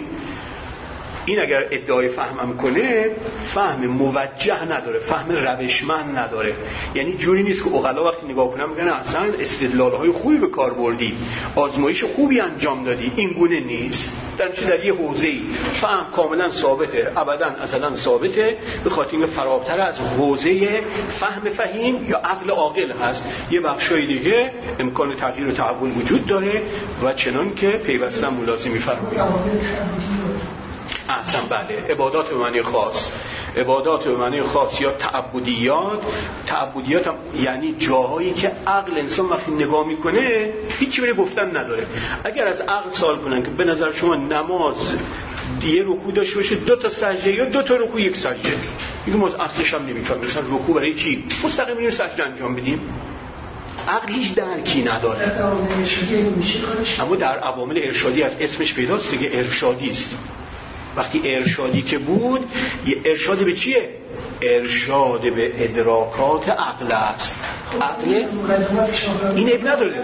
Speaker 1: این اگر ادعای فهمم کنه فهم موجه نداره، فهم روشمند نداره. یعنی جوری نیست که عقلا وقتی نگاه کنن میگن اصلا استدلال‌های خوبی به کار بردی، آزمایش خوبی انجام دادی. این گونه نیست. در یه حوزه‌ای فهم کاملا ثابته، ابدا اصلا ثابته، به خاطر اینکه فراتر از حوزه فهم فهیم یا عقل عاقل هست. یه بخشای دیگه امکان تغییر و تحول وجود داره و چنان که پیوستن ملازم می‌فرمایید. احسن بله، عبادات به معنی خاص، عبادات به معنی خاص یا تعبدیات هم یعنی جاهایی که عقل انسان وقتی نگاه میکنه هیچی برای گفتن نداره. اگر از عقل سوال کنن که به نظر شما نماز 1 رکوع داشته باشه 2 تا سجده یا 2 تا رکوع 1 سجده، میگه ما اصلش هم نمیفهمیم مثلا رکوع برای چی؟ مستقیم میریم سجده انجام بدیم. عقل هیچ درکی نداره. اما در عوامل ارشادی از اسمش پیداست دیگه، ارشادی است. وقتی ارشادی که بود، یه ارشاد به چیه؟ ارشاد به ادراکات عقل است. عقل این عیب نداره.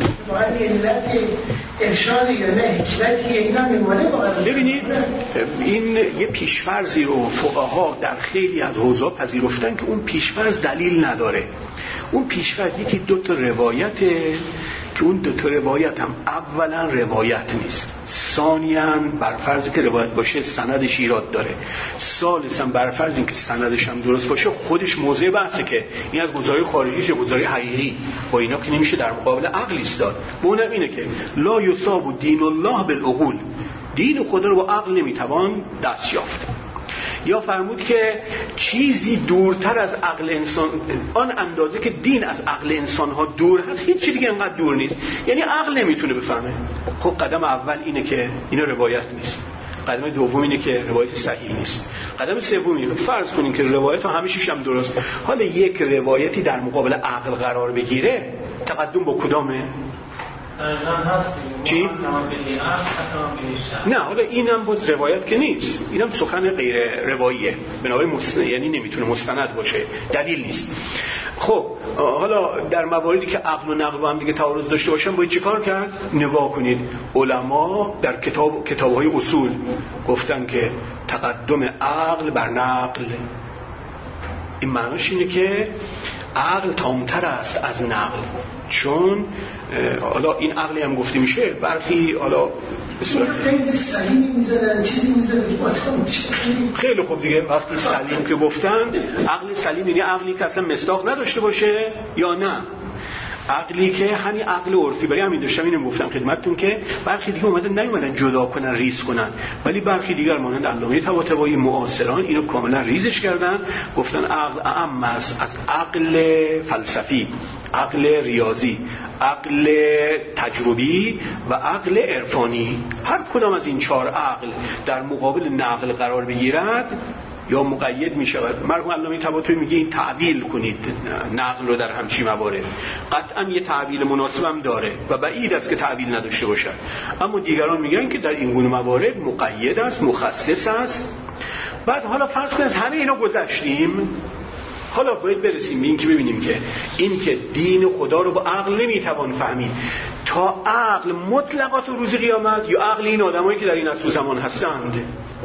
Speaker 1: ببینید این یه پیشفرضی رو فقها در خیلی از حوزه پذیرفتن که اون پیشفرض دلیل نداره. اون پیشفرض یکی دو تا روایته که اون دو تا روایت هم اولا روایت نیست، ثانیاً بر فرضی که روایت باشه سندش ایراد داره، ثالثاً بر فرضی که سندش هم درست باشه خودش موضع بحثه که این از گزاره خارجیشه گزاره حقیقی، با اینا که نمیشه در مقابل عقل ایستاد. به اونم اینه که لا یصاب دین الله بالعقول، دین خدا رو با عقل نمیتوان دست یافت. یا فرمود که چیزی دورتر از عقل انسان، آن اندازه که دین از عقل انسان ها دور هست هیچ چیزی دیگه انقدر دور نیست، یعنی عقل نمیتونه بفهمه. خب قدم اول اینه که اینا روایت نیست، قدم دوم اینه که روایت صحیح نیست، قدم سوم اینه که فرض کنیم که روایت ها همه شیش هم درست، حالا یک روایتی در مقابل عقل قرار بگیره تقدم با کدامه؟ چی؟ نه حالا اینم باز روایت که نیست، اینم سخن غیر رواییه، بنابراین یعنی نمیتونه مستند باشه، دلیل نیست. خب حالا در مواردی که عقل و نقل با هم دیگه تعارض داشته باشن باید چه کار کرد؟ نگاه کنید علما در کتاب‌های اصول گفتن که تقدم عقل بر نقل، این معناش اینه که عقل تامتر است از نقل، چون حالا این عقلی هم گفته میشه برخی حالا
Speaker 3: خیلی سلیم میزنن چیزی میزنن
Speaker 1: خیلی خوب دیگه. وقتی سلیم که گفتن عقل سلیم یعنی عقلی که اصلا مصداق نداشته باشه یا نه عقلی که همین عقل عرفی، برای همین داشتم اینو گفتم خدمتتون که برخی دیگه نیومدن جدا کنن ریز کنن، ولی برخی دیگر مانند علامه طباطبایی معاصران اینو کاملا ریزش کردن، گفتن عقل اعم است از عقل فلسفی، عقل ریاضی، عقل تجربی و عقل عرفانی. هر کدام از این چهار عقل در مقابل نقل قرار بگیرد یا مقید می شود. مرحوم علامه طباطبایی میگه این تعویل کنید نقل رو در همچین موارد، قطعا یه تعویل مناسب هم داره و بعید است که تعویل نداشته باشد، اما دیگران میگن که در این گونه موارد مقید است، مخصص است. بعد حالا فرض کنید از همه اینا گذشتیم، حالا باید برسیم به این که ببینیم که این که دین خدا رو با عقل نمیتوان فهمید، تا عقل مطلقات روز قیامت یا عقل این آدمایی که در این عصر زمان هستند.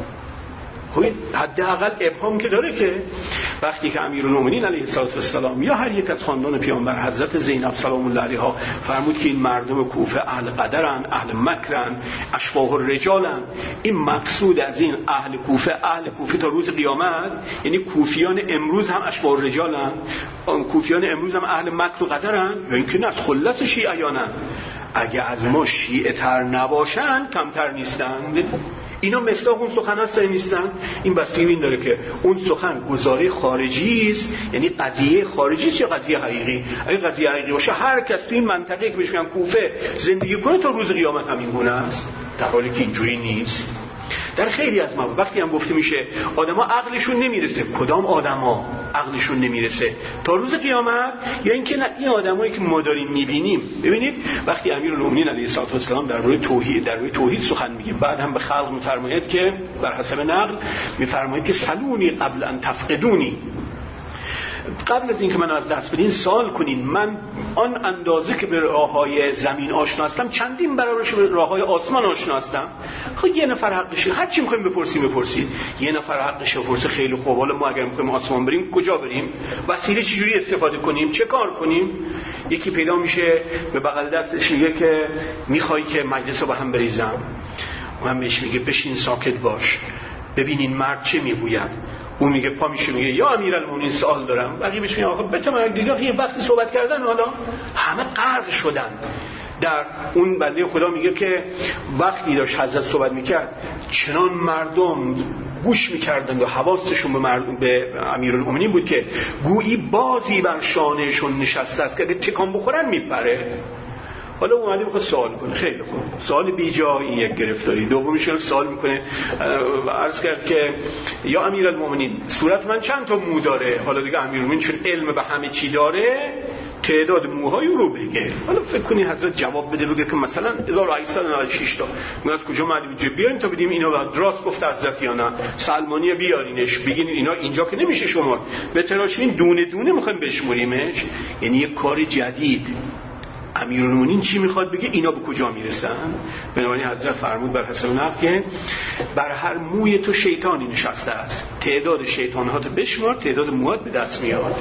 Speaker 1: حداقل ابهام که داره که وقتی که امیرالمومنین علیه السلام یا هر یک از خاندان پیامبر حضرت زینب سلام الله علیها فرمود که این مردم کوفه اهل قدرن، اهل مکرن، اشباح الرجالن، این مقصود از این اهل کوفه تا روز قیامت یعنی کوفیان امروز هم اشباح الرجالن، کوفیان امروز هم اهل مکر و قدرن، یا اینکه نه از خلت شیعیانن، اگه از ما شیعه تر نباشن کمتر نیستند. اینا مصداق اون سخن هست یا نیستن؟ این بستگی این داره که اون سخن گزاره خارجی است، یعنی قضیه خارجی است یا قضیه حقیقی. اگه قضیه حقیقی باشه هر کس تو این منطقه که بهش میگن کوفه زندگی کنه تا روز قیامت همین گونه است، در حالی که اینجوری نیست. در خیلی از موارد وقتی هم گفته میشه آدما عقلشون نمیرسه، کدام آدما عقلشون نمیرسه تا روز قیامت، یا اینکه نه این آدمایی که ما داریم میبینیم. ببینید وقتی امیرالمومنین علیه السلام در روی توحید سخن میگه، بعد هم به خلق میفرماید که بر حسب نقل میفرماید که سلونی قبل ان تفقدونی، قبل از اینکه منو از دست بدین سوال کنین، من آن اندازه که به راههای زمین آشنا هستم چندین برابرش به راههای آسمان آشنا هستم. خب یه نفر حقشه، هر چی می‌خوایم بپرسید. یه نفر حقشه بپرسه، خیلی خوب، حالا ما اگر می‌خوایم آسمان بریم کجا بریم؟ وسیله چجوری استفاده کنیم؟ چه کار کنیم؟ یکی پیدا میشه به بغل دستش میگه که می‌خوای که مجلس رو به هم بریزم، من بهش میگه بشین ساکت باش ببینین مرد چه میگوید. اون میگه پا میشه میگه یا امیرالمومنین سوال دارم، بقیه بهش میگه آخه بتمن دیگه یه وقتی صحبت کردن حالا همه غرق شدن در اون. بنده خدا میگه که وقتی داشت حضرت صحبت میکرد چنان مردم گوش میکردند و حواسشون به امیرالمومنین بود که گویی بازی بر شانهشون نشسته است که اگه تکان بخورن میپره. حالا اومده میخواد سوال کنه، خیلی خوب، سوال بیجا، این یک گرفتاری. دومیش سوال میکنه عرض کرد که یا امیرالمومنین صورت من چند تا مو داره؟ حالا دیگه امیرالمومنین چون علم به همه چی داره تعداد موهای رو بگه. حالا فکر کنی حضرت جواب بده بگه که مثلا 1896 تا ما از کجا معلومه بیاین تا بدیم اینو راست گفت حضرت یا نه، سلمانی بیارینش بگین اینا اینجا که نمیشه شما به تراشین دونه دونه میخوایم بشموریمش. یعنی یک کار جدید. امیرالمومنین چی میخواد بگه؟ اینا به کجا میرسن؟ بنابراین حضرت فرمود بر حسب نقل که بر هر موی تو شیطانی نشسته است، تعداد شیطان‌هات بشمار، تعداد موهات به دست میاد.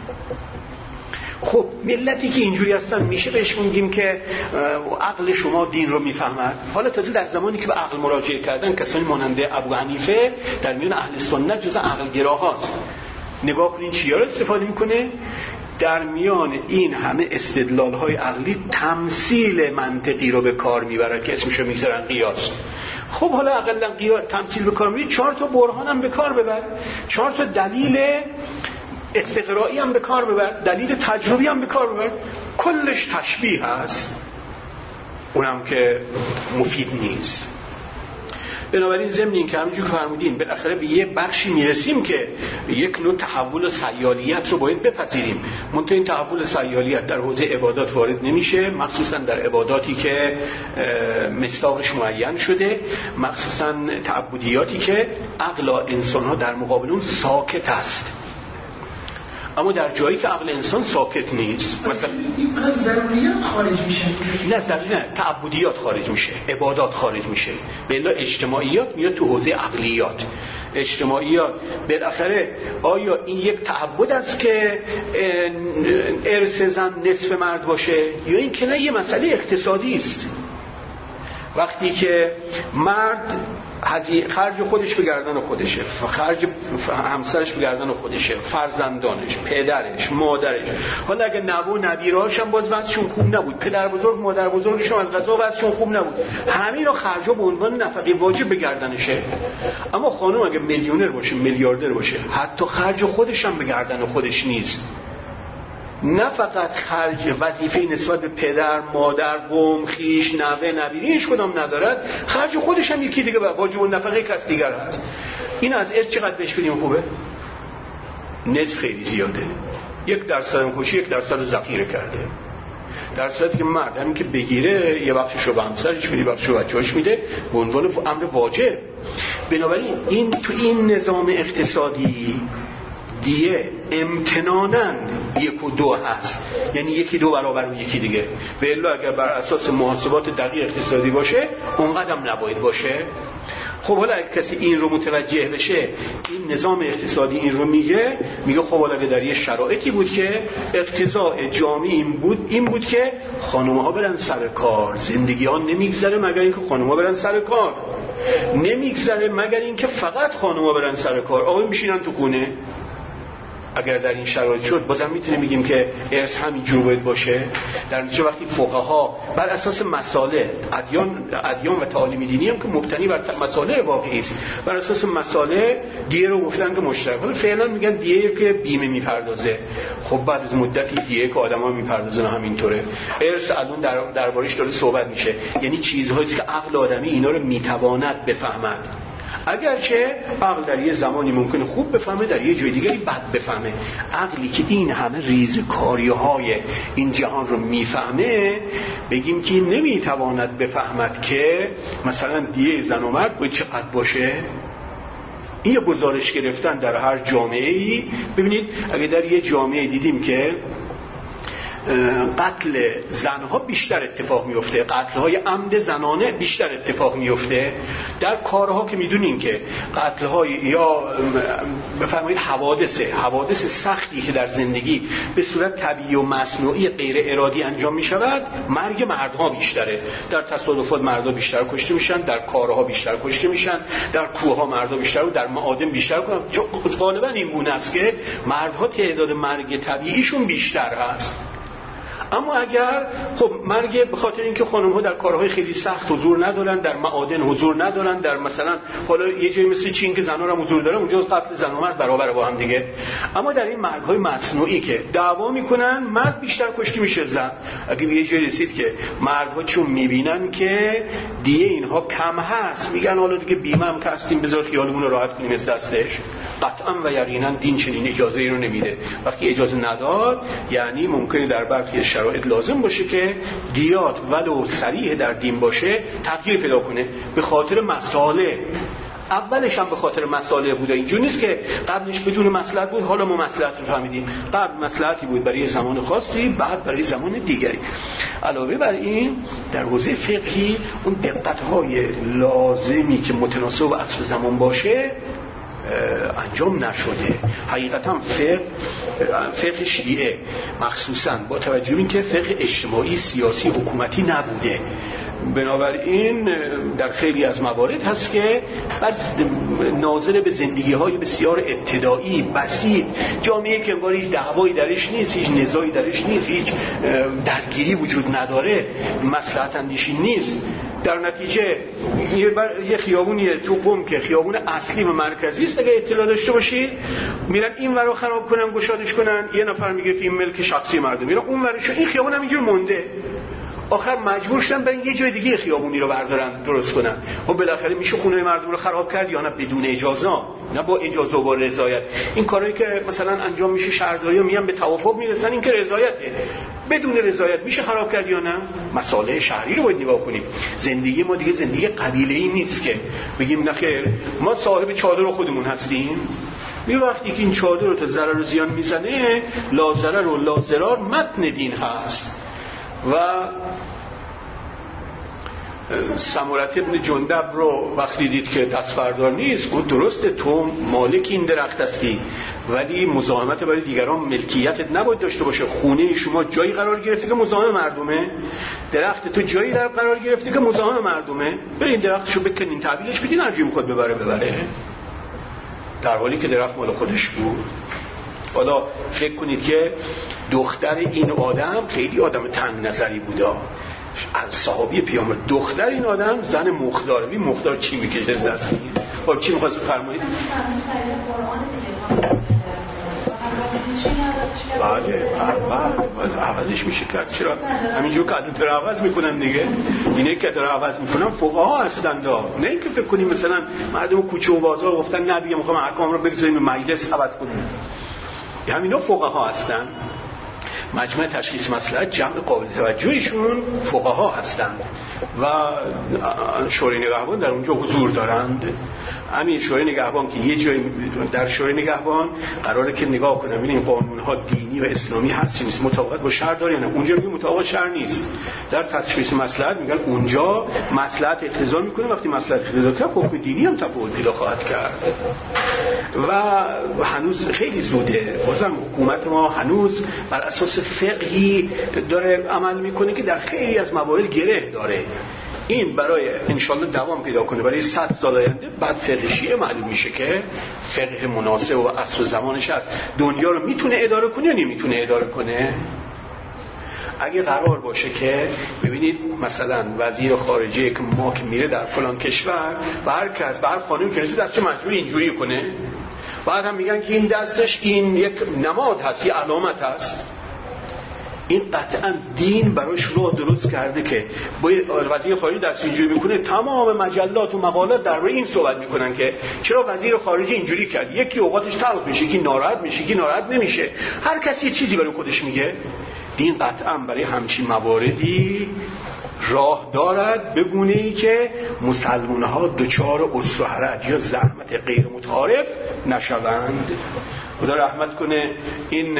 Speaker 1: خب ملتی که اینجوری هستن میشه بهش میگیم که عقل شما دین رو میفهمد. حالا تازه در زمانی که به عقل مراجعه کردن کسانی ماننده ابو حنیفه در میان اهل سنت جز عقلگراهاست. نگاه کنین چیا رو استفاده میکنه؟ در میان این همه استدلال‌های عقلی تمثیل منطقی رو به کار میبره که اسمش رو میذارن قیاس. خب حالا اقلا قیاس تمثیل به کار میبری، 4 تا برهان هم به کار ببر، 4 تا دلیل استقرایی هم به کار ببر، دلیل تجربی هم به کار ببر، کلش تشبیه هست، اونم که مفید نیست. بنابراین ضمن این که همینجور که فرمودین بالاخره به یه بخشی میرسیم که یک نوع تحول سیالیت رو باید بپذیریم. منتها این تحول سیالیت در حوزه عبادات وارد نمیشه، مخصوصا در عباداتی که مصداقش معین شده، مخصوصا تعبدیاتی که عقل انسان‌ها در مقابل اون ساکت است. اما در جایی که عقل انسان ساکت نیست، مثلا
Speaker 3: از ضروریات خارج میشه،
Speaker 1: نه تعبدیات خارج میشه، عبادات خارج میشه، به الا اجتماعیات میاد تو حوزه عقلیات. اجتماعیات بالاخره آیا این یک تعبد است که ارث زن نصف مرد باشه یا این که نه یه مسئله اقتصادی است؟ وقتی که مرد خرج خودش به گردن خودشه، خرج همسرش به گردن خودشه، فرزندانش، پدرش، مادرش، حالا اگه نبو نبیراش هم باز وضعشون خوب نبود، پدر بزرگ مادر بزرگشون از قضا وضعشون خوب نبود، همین رو خرجا به عنوان نفقه واجب به گردنشه. اما خانم اگه میلیونر باشه، میلیاردر باشه، حتی خرج خودش هم به گردن خودش نیست. نه فقط خرج وظیفه نسبت به پدر، مادر، قوم، خیش، نوه، نبیری هیچ کدام ندارد، خرج خودش هم یکی دیگه واجب النفقه کس دیگر هست. این از ارث چقدر بهش بدیم خوبه؟ نصف خیلی زیاده. 1% هم کشی 1% ذخیره کرده. درصدی که مرد همین که بگیره یه بخشش رو به همسرش میده، بخشش رو بچه‌اش میده به عنوان امر واجب. بنابراین این تو این نظام اقتصادی دیگه امتناناً 1 و 2 هست، یعنی 1 2 برابر اون یکی دیگه. و الا اگر بر اساس محاسبات دقیق اقتصادی باشه اونقدر نباید باشه. خب حالا اگه کسی این رو متوجه بشه، این نظام اقتصادی این رو میگه خب حالا اگه در یه شرایطی بود که اقتضاء جامعی این بود که خانم‌ها برن سر کار، زندگی ها نمیگذره مگر اینکه خانم‌ها برن سر کار، نمیگذره مگر اینکه فقط خانم‌ها برن سر کار، آقایون میشینن تو خونه. اگر در این شرایط شد بازم میتونیم بگیم که ارث همینجور باید باشه. در نتیجه وقتی فقها بر اساس مسائل ادیان و تعالیم دینی هم که مبتنی بر مسائل واقعی است، بر اساس مسائل دیه رو گفتن که مشترک. حالا فعلا میگن دیه که بیمه میپردازه، خب بعد از مدتی دیه که آدما میپردازن همینطوره. ارث الان دربارش داره صحبت میشه، یعنی چیزهایی که عقل آدمی اینا رو میتواند بفهمد. اگرچه عقل در یه زمانی ممکنه خوب بفهمه، در یه جای دیگری بد بفهمه. عقلی که این همه ریزکاری‌های این جهان رو میفهمه، بگیم که نمیتواند بفهمد که مثلا دیه زن و مرد باید چقدر باشه. این یه گزارش گرفتن در هر جامعه‌ای. ببینید اگه در یه جامعه دیدیم که قتل زنها بیشتر اتفاق میفته، قتل‌های عمد زنانه بیشتر اتفاق میفته، در کارها که میدونین که قتل‌های یا بفرمایید حوادث سختی که در زندگی به صورت طبیعی و مصنوعی غیر ارادی انجام میشود، مرگ مردها بیشتره. در تصادفات مردها بیشتر کشته میشن، در کارها بیشتر کشته میشن، در کوهها مردها بیشتر و در معادن بیشتر کنن. غالبا این گونه است که مردها تعداد مرگ طبیعیشون بیشتر هست. اما اگر خب مرگ به خاطر اینکه خانم‌ها در کارهای خیلی سخت حضور ندارن، در معادن حضور ندارن، در مثلا حالا یه جایی مثل چین که زن‌ها هم حضور دارن، اونجا قتل زن و مرد برابر با هم دیگه. اما در این مرگ‌های مصنوعی که دعوا میکنن، مرد بیشتر کشته میشه زن. اگه به یه جایی رسید که مردها چون میبینن که دیگه اینها کم هست، میگن حالا دیگه بیمه هم که هستیم بذار خیالمون رو راحت کنیم از دستش، قطعا و یقینا دین چنین اجازه ای رو نمیده. وقتی اجازه نداد یعنی ممکنه در برخی شرایط لازم باشه که دیات ولو صریح در دین باشه تغییر پیدا کنه به خاطر مصالح. اولش هم به خاطر مصالح بوده، اینجوری نیست که قبلش بدون مصلحت بود حالا ما مصلحت رو فهمیدیم. قبل مصلحتی بود برای زمان خاصی، بعد برای زمان دیگری. علاوه بر این در حوزه فقهی اون دقت‌های لازمی که متناسب با عصر زمان باشه انجام نشده. حقیقتا فقه شیعه مخصوصا با توجه به اینکه فقه اجتماعی سیاسی حکومتی نبوده، بنابراین در خیلی از موارد هست که ناظر به زندگی‌های بسیار ابتدایی بسیط، جامعه که انگار هیچ دعوایی درش نیست، هیچ نزاعی درش نیست، هیچ درگیری وجود نداره، مصلحت اندیشی نیست. در نتیجه یه خیابونیه تو قم که خیابون اصلی و مرکزی است، اگه اطلاع داشته باشید میرن این ورو خراب کنن گشادش کنن، یه نفر میگه که این ملک شخصی مردم، میرن اون ورشو، این خیابون هم اینجور مونده، آخر مجبور شدن برن یه جای دیگه خیابونی رو بردارن درست کنن. خب بالاخره میشه خونه مردم رو خراب کرد یا نه بدون اجازه، نه با اجازه و با رضایت. این کارهایی که مثلا انجام میشه شهرداری‌ها میگن به توافق میرسن، این که رضایته، بدون رضایت میشه خراب کرد یا نه؟ مصالح شهری رو باید نگاه کنیم. زندگی ما دیگه زندگی قبیله‌ای نیست که بگیم نخیر ما صاحب چادر خودمون هستیم. یه وقتی که این چادر رو تا ضرر و زیان میزنه، لا ضرر و لا ضرار متن دین هست. و سمرة ابن جندب رو وقتی دید که دستبردار نیست، گفت درسته تو مالک این درخت هستی ولی مزاحمت برای دیگران ملکیتت نباید داشته باشه. خونه شما جایی قرار گرفته که مزاحم مردمه، درخت تو جایی در قرار گرفته که مزاحم مردمه، برین درختشو بکنین تحویلش بدین، هر جایی میخواد ببره، در حالی که درخت مال خودش بود. حالا فکر کنید که دختر این آدم خیلی آدم تنگ نظری بوده، صحابی پیامبر، دختر این آدم زن مختار. ببین مختار چی میکشه از دست این؟ خب چی می‌خواست بفرمایید؟ بله عوضش میشه کرد. چرا همینجور که عدد رو عوض میکنن دیگه، اینه که داره عوض میکنن فقها هستند، نه اینکه فکر کنیم مثلا مردم کوچه و بازار گفتن نه دیگه میخوام احکام رو بگذاریم به مجلس عوض کنیم. همینا فقها هستن. مجمع تشخیص مصلحت جمع قابل توجهشون فقها هستند و شورای نگهبان در اونجا حضور دارند. همین شورای نگهبان که یه جای در شورای نگهبان قراره که نگاه کنم این قانون‌ها دینی و اسلامی هست نیست، مطابقت با شرع داره یا نه. اونجا میگه مطابقت شرع نیست. در تشخیص مصلحت میگن اونجا مصلحت اقتضا میکنه، وقتی مصلحت اقتضا کرد حکم دینی هم تفاوت پیدا خواهد کرد. و هنوز خیلی زوده، بازم حکومت ما هنوز بر اساس فقهی داره عمل میکنه که در خیلی از موارد گره داره. این برای انشالله دوام پیدا کنه برای 100 سال آینده، بعد فقه شیعه معلوم میشه که فقه مناسب و عصر زمانش هست. دنیا رو میتونه اداره کنه یا نمیتونه اداره کنه. اگه قرار باشه که ببینید مثلا وزیر خارجه که ما که میره در فلان کشور و هر کس به هر قانون که رسید دستش مجبور اینجوری کنه، بعد هم میگن که این دستش این یک نماد هست، یه علامت هست. این قطعا دین براش راه درست کرده که با وزیر خارجه دست اینجوری میکنه، تمام مجلات و مقالات درباره این صحبت میکنن که چرا وزیر خارجه اینجوری کرد. یکی اوقاتش تلخ میشه، یکی ناراحت میشه، یکی ناراحت نمیشه، هر کسی یه چیزی برای خودش میگه. دین قطعا برای همچین مواردی راه دارد به گونه‌ای که مسلمان‌ها دچار اسر و حرج یا زحمت غیر متعارف نشوند. خدا رحمت کنه این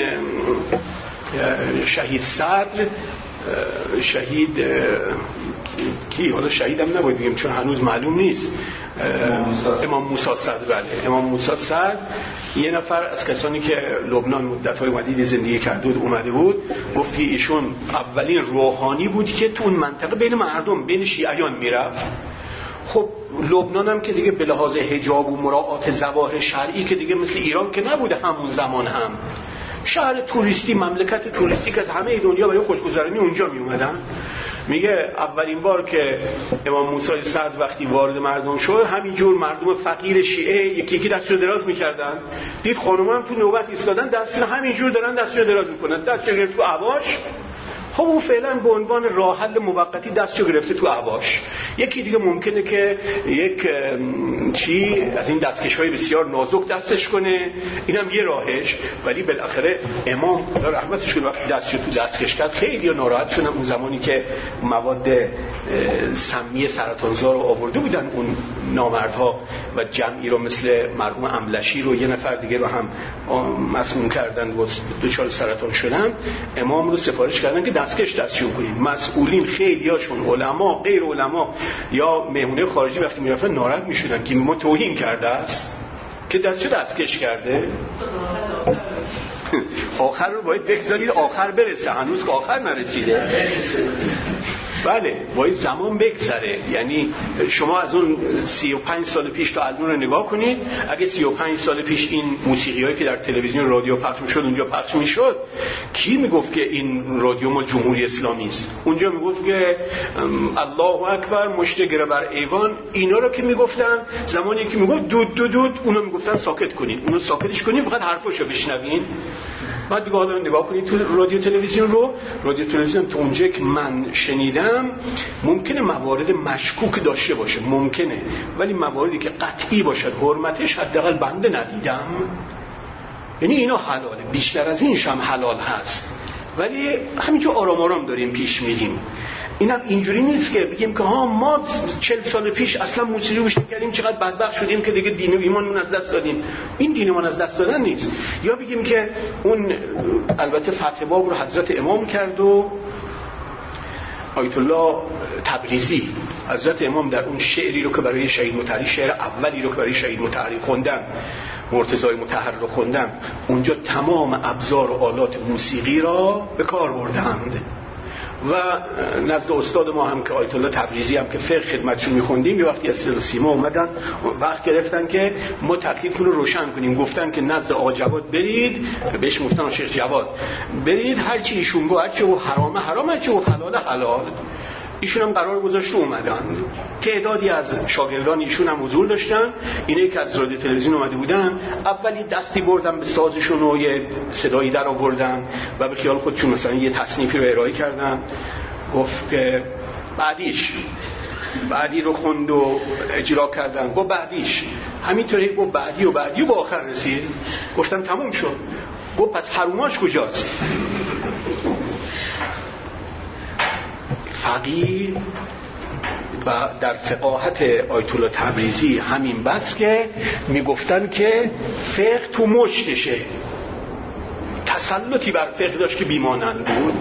Speaker 1: شهید صدر، شهید کی، حالا شهیدم نباید بگیم چون هنوز معلوم نیست، امام موسی صدر. بله امام موسی صدر یه نفر از کسانی که لبنان مدت‌های مدیدی زندگی کرده بود اومده بود، گفتی ایشون اولین روحانی بود که تو اون منطقه بین مردم بین شیعیان میرفت. خب لبنان هم که دیگه به لحاظ حجاب و مراعات ظواهر شرعی که دیگه مثل ایران که نبوده، همون زمان هم شهر توریستی، مملکت توریستی که از همه دنیا برای خوشگذرانی اونجا می اومدن. میگه اولین بار که امام موسی صدر وقتی وارد مردم شد، همینجور مردم فقیر شیعه یکی یکی دستشون دراز میکردن، دید خانوما هم تو نوبت ایستادن دستشون همینجور دارن دستشون دراز میکنن، دستشون تو عباش خب اون فعلا به عنوان راه حل موقتی دستشو گرفته تو اعواش. یکی دیگه ممکنه که یک از این دستکش‌های بسیار نازک دستش کنه، اینم یه راهش. ولی بالاخره امام خدا رحمتش کنه وقتی دستشو تو دستکش کرد خیلی ناراحت شدن. اون زمانی که مواد سمی سرطانزا رو آورده بودن اون نامردها و جمعی رو مثل مرحوم املشی رو یه نفر دیگه رو هم مسموم کردن و دچار سرطان شدن، امام رو سفارش کردن که دستکش دستشون کنید. مسئولین خیلیاشون علما غیر علما یا مهمونه خارجی وقتی میرفتن ناراحت میشدن که ما توهین کرده است که دستکش کرده. آخر رو باید بگذارید آخر برسه، هنوز که آخر نرسیده. بله باید زمان بگذره. یعنی شما از اون 35 سال پیش تا الان رو نگاه کنید. اگه 35 سال پیش این موسیقیایی که در تلویزیون رادیو پخش میشد اونجا پخش میشد، کی میگفت که این رادیو ما جمهوری اسلامی است؟ اونجا میگفت که الله اکبر، مشت گره بر ایوان. اینا رو که میگفتن زمانی که میگفت دود دود دود، اونو میگفتن ساکت کنین، اونو ساکتش کنین فقط حرفاشو بشنوین. بعد دیگه حالا نگاه کنید تو رادیو تلویزیون تو اونجا که من شنیدم ممکنه موارد مشکوک داشته باشه، ممکنه، ولی مواردی که قطعی باشد حرمتش حداقل بنده ندیدم. یعنی اینا حلاله، بیشتر از اینش هم حلال هست، ولی همینجا آرام آرام داریم پیش میریم. اینم اینجوری نیست که بگیم که ها ما 40 سال پیش اصلا موسیقی گوش نکردیم چقدر بدبخت شدیم که دیگه دین و ایمانمون از دست دادیم. این دین ایمان از دست دادن نیست. یا بگیم که اون البته فتح باب رو حضرت امام کرد و آیت الله تبریزی حضرت امام در اون شعری رو که برای شهید مطهری، شعر اولی رو که برای شهید مطهری خوندن، مرتضی مطهر رو خوندن، اونجا تمام ابزار و آلات موسیقی را به کار بردند. و نزد استاد ما هم که آیت الله تبریزی هم که فقه خدمتشون میخوندیم، یه وقتی از صدا سیما اومدن وقت گرفتن که ما تکلیفتون رو روشن کنیم. گفتن که نزد آقا جواد برید، بهش گفتن شیخ جواد برید، هرچی ایشون گفت، هرچی گفت حرامه حرام، هرچی گفت حلاله حلال. ایشون هم قرار گذاشت اومدن. تعدادی از شاگردان ایشون هم حضور داشتن. اینه که از رادیو تلویزیون اومده بودن، اولی دستی بردن به سازشون و یه صدایی در آوردن و به خیال خودشون مثلا یه تصنیفی رو ارائه کردن. گفت که بعدی رو خوند و اجرا کردن. گفت بعدیش همینطوری، گفت بعدی و با آخر رسید. گفتم تموم شد. گفت پس حروماش کجاست؟ فقیه و در فقاهت آیت الله تبریزی همین بس که میگفتن که فقه تو مشتشه، تسلطی بر فقه داشت که بیمانند بود.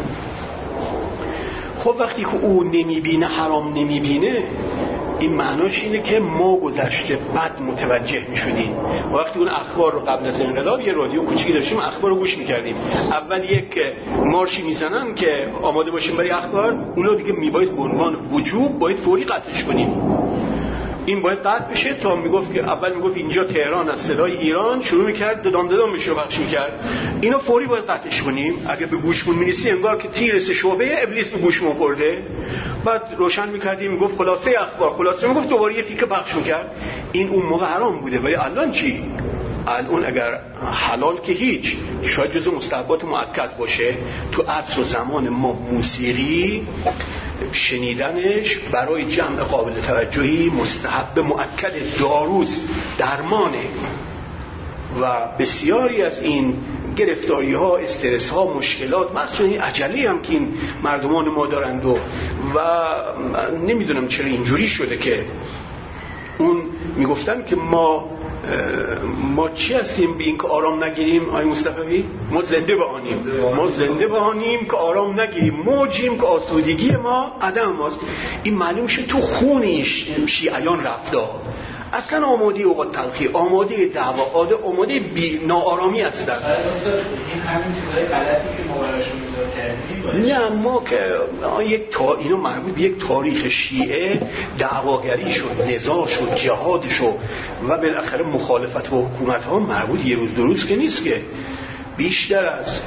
Speaker 1: خب وقتی که او نمیبینه، حرام نمیبینه، این معناش اینه که ما گذشته بد متوجه میشدیم. وقتی اون اخبار رو قبل از انقلاب یه رادیو کوچیکی داشتیم، اخبار رو گوش میکردیم، اول یک مارشی میزنن که آماده باشیم برای اخبار، اونو دیگه میباید به عنوان وجوب باید فوری قطعش کنیم. این باید قطع بشه تا میگفت که اول میگفت اینجا تهران از صدای ایران شروع میکرد ددام میشه پخش میکرد، اینو فوری باید قطعش کنیم. اگه به گوشمون می‌نویسی انگار که تیر از شعبه ابلیس به گوشمون خورده. بعد روشن میکردیم، میگفت خلاصه اخبار، خلاصه میگفت دوباره یه تیکه پخش میکرد. این اون موقع حرام بوده. ولی الان چی؟ الان اگر حلال که هیچ، شاید جزء مستحبات مؤکد باشه. تو عصر و زمان ما موسیقی شنیدنش برای جمع قابل توجهی مستحب مؤکد، داروست، درمانه. و بسیاری از این گرفتاری ها، استرس ها، مشکلات، مثلا این عجله هم که این مردمان ما دارند و نمیدونم چرا اینجوری شده که اون میگفتن که ما چی هستیم به این که آرام نگیریم؟ آی مصطفی ما زنده بهانیم که آرام نگیریم، موجیم که آسودگی ما عدم ماست. این معلوم شد تو خون شیعیان رفته. اصلا آماده اوقات تلخی، آماده دعوا، آماده ناآرامی هستن.
Speaker 2: این همین چیزای غلطی که ما براشون میذاریم.
Speaker 1: نه ما که اینو مربوط به یک تاریخ شیعه، دعواگری شد، نزاع شد، جهاد شد و بالاخره مخالفت با حکومت ها مربوط یه روز دو روز که نیست، که بیشتر از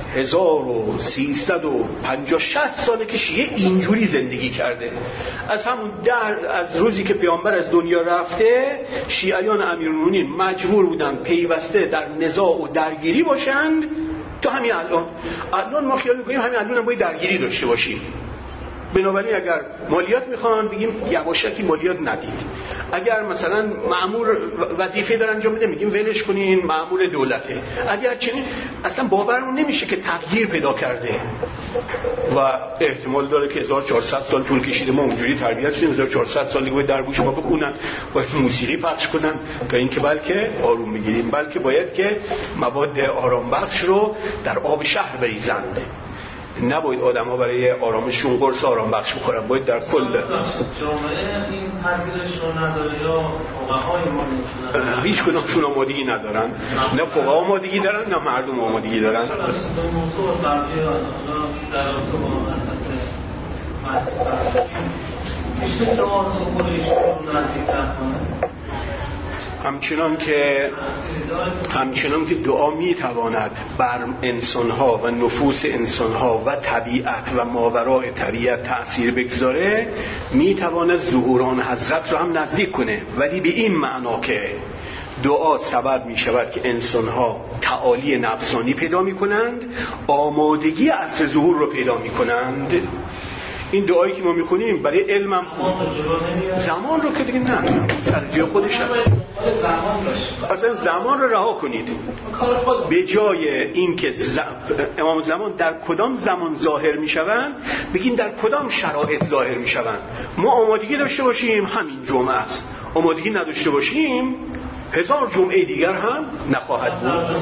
Speaker 1: 1350-60 ساله که شیعه اینجوری زندگی کرده. از همون از روزی که پیامبر از دنیا رفته، شیعیان امیرالمومنین مجبور بودن پیوسته در نزاع و درگیری باشند تو همین الان ما خیال میکنیم همین الان هم باید درگیری داشته باشیم. بنابراین اگر مالیات میخوان بگیم یواشکی مالیات ندید. اگر مثلا مأمور وظیفه داره انجام میده میگیم ولش کنین، مأمور دولته. اگر چنین اصلا باورمون نمیشه که تغییر پیدا کرده و احتمال داره که 1400 سال طول کشیده ما اونجوری تربیت شدیم 1400 سال دیگه باید در گوش ما بخونن، باید موسیقی پخش کنن تا اینکه بلکه آروم میگیریم، بلکه باید که مواد آرام بخش رو در آب شهر بریزند. نباید آدم ها برای آرامشون قرص آرام بخش بخورن، باید در کل
Speaker 2: جامعه این پذیرش رو نداره یا فقهای ما نمیشونن؟
Speaker 1: هیچ کدومشون آمادگی ندارن، نه فقها آمادگی دارن نه مردم آمادگی دارن.
Speaker 2: موضوع قضیه در رابطه با مسئله میشه دعا خودش رو نزدیک‌تر کنه.
Speaker 1: همچنان که دعا میتواند بر انسانها و نفوس انسانها و طبیعت و ماورای طبیعت تأثیر بگذاره، میتواند ظهوران حضرت رو هم نزدیک کنه، ولی به این معنا که دعا سبب می شود که انسانها تعالی نفسانی پیدا می کنند، آمادگی عصر ظهور رو پیدا می کنند. این دعایی که ما میخونیم برای علمم زمان رو که دیگه نه در جای خودش هست، اصلا زمان رو رها کنید. به جای این که امام زمان در کدام زمان ظاهر میشوند بگین در کدام شرایط ظاهر میشوند. ما آمادگی داشته باشیم همین جمعه است، آمادگی نداشته باشیم 1000 جمعه دیگر هم نخواهد بود.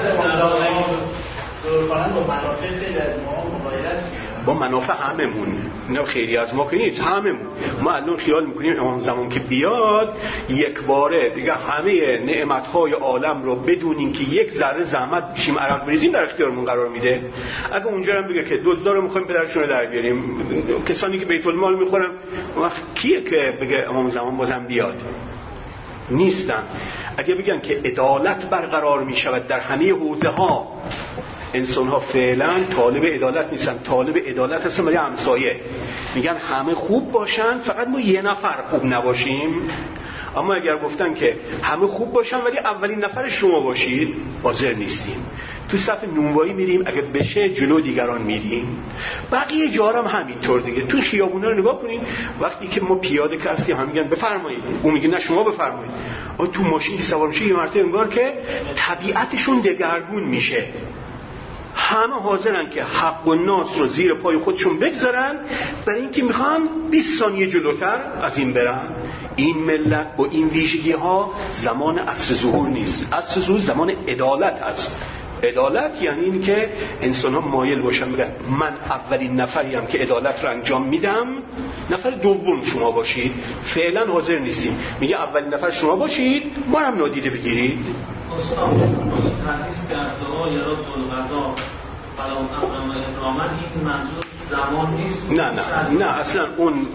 Speaker 1: با منافع هممون، نه خیلی از ما که نیست، هممون. ما الان خیال میکنیم امام زمان که بیاد یک باره دیگه همه نعمتهای عالم رو بدون اینکه یک ذره زحمت بشیم عرق بریزیم در اختیارمون قرار میده. اگه اونجا هم بگه که دزدا رو میخوایم پدرشون رو در بیاریم، کسانی که بیت المال میخورن، وقت کیه که بگه امام زمان بازم بیاد؟ نیستن. اگه بگن که عدالت برقرار میشود در همه حوزه ها، انسان ها فعلا طالب عدالت نیستن، طالب عدالت هستن برای همسایه. میگن همه خوب باشن فقط ما یه نفر خوب نباشیم. اما اگر گفتن که همه خوب باشن ولی اولین نفر شما باشید، حاضر نیستیم. تو صف نونوایی میریم، اگه بشه جلو دیگران میریم. بقیه جارم همینطور دیگه. تو خیابونا رو نگاه کنین، وقتی که ما پیاده که هستیم هم میگن بفرمایید، اون میگه نه شما بفرمایید. اما تو ماشین که سوار میشه یه مرتبه انگار که طبیعتشون دگرگون میشه. همه حاضرن که حق و ناس رو زیر پای خودشون بگذارن برای اینکه میخوان 20 ثانیه جلوتر از این برن. این ملت با این ویژگی ها زمان عصر ظهور نیست. عصر ظهور زمان عدالت هست. عدالت یعنی این که انسان ها مایل باشن بگن من اولین نفریم که عدالت رو انجام میدم، نفر دوم شما باشید. فعلا حاضر نیستیم، میگه اولین نفر شما باشید، ما هم نادیده بگیرید.
Speaker 2: استاد تحقیص کرد دعا یا رد القضا فلا امر اکراما، این منظور زمان نیست؟
Speaker 1: نه اصلا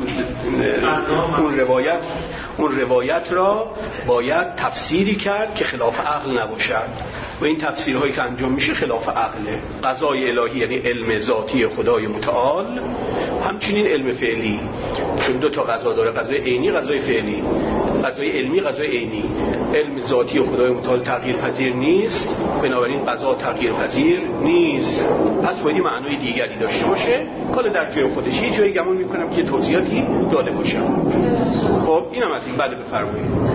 Speaker 1: اون روایت را باید تفسیری کرد که خلاف عقل نباشد و این تفسیرهایی که انجام میشه خلاف عقله. قضای الهی یعنی علم ذاتی خدای متعال، همچنین علم فعلی، چون دو تا قضا داره، قضای عینی قضای فعلی. قضای علمی قضای عینی. علم ذاتی خدای متعال تغییر پذیر نیست، بنابراین قضا تغییر پذیر نیست. پس باید معنای دیگری داشته باشه. کال در جای خودش یه جایی گمان میکنم که توضیحاتی داده باشم. خب اینم از این. بعد بفرمایید.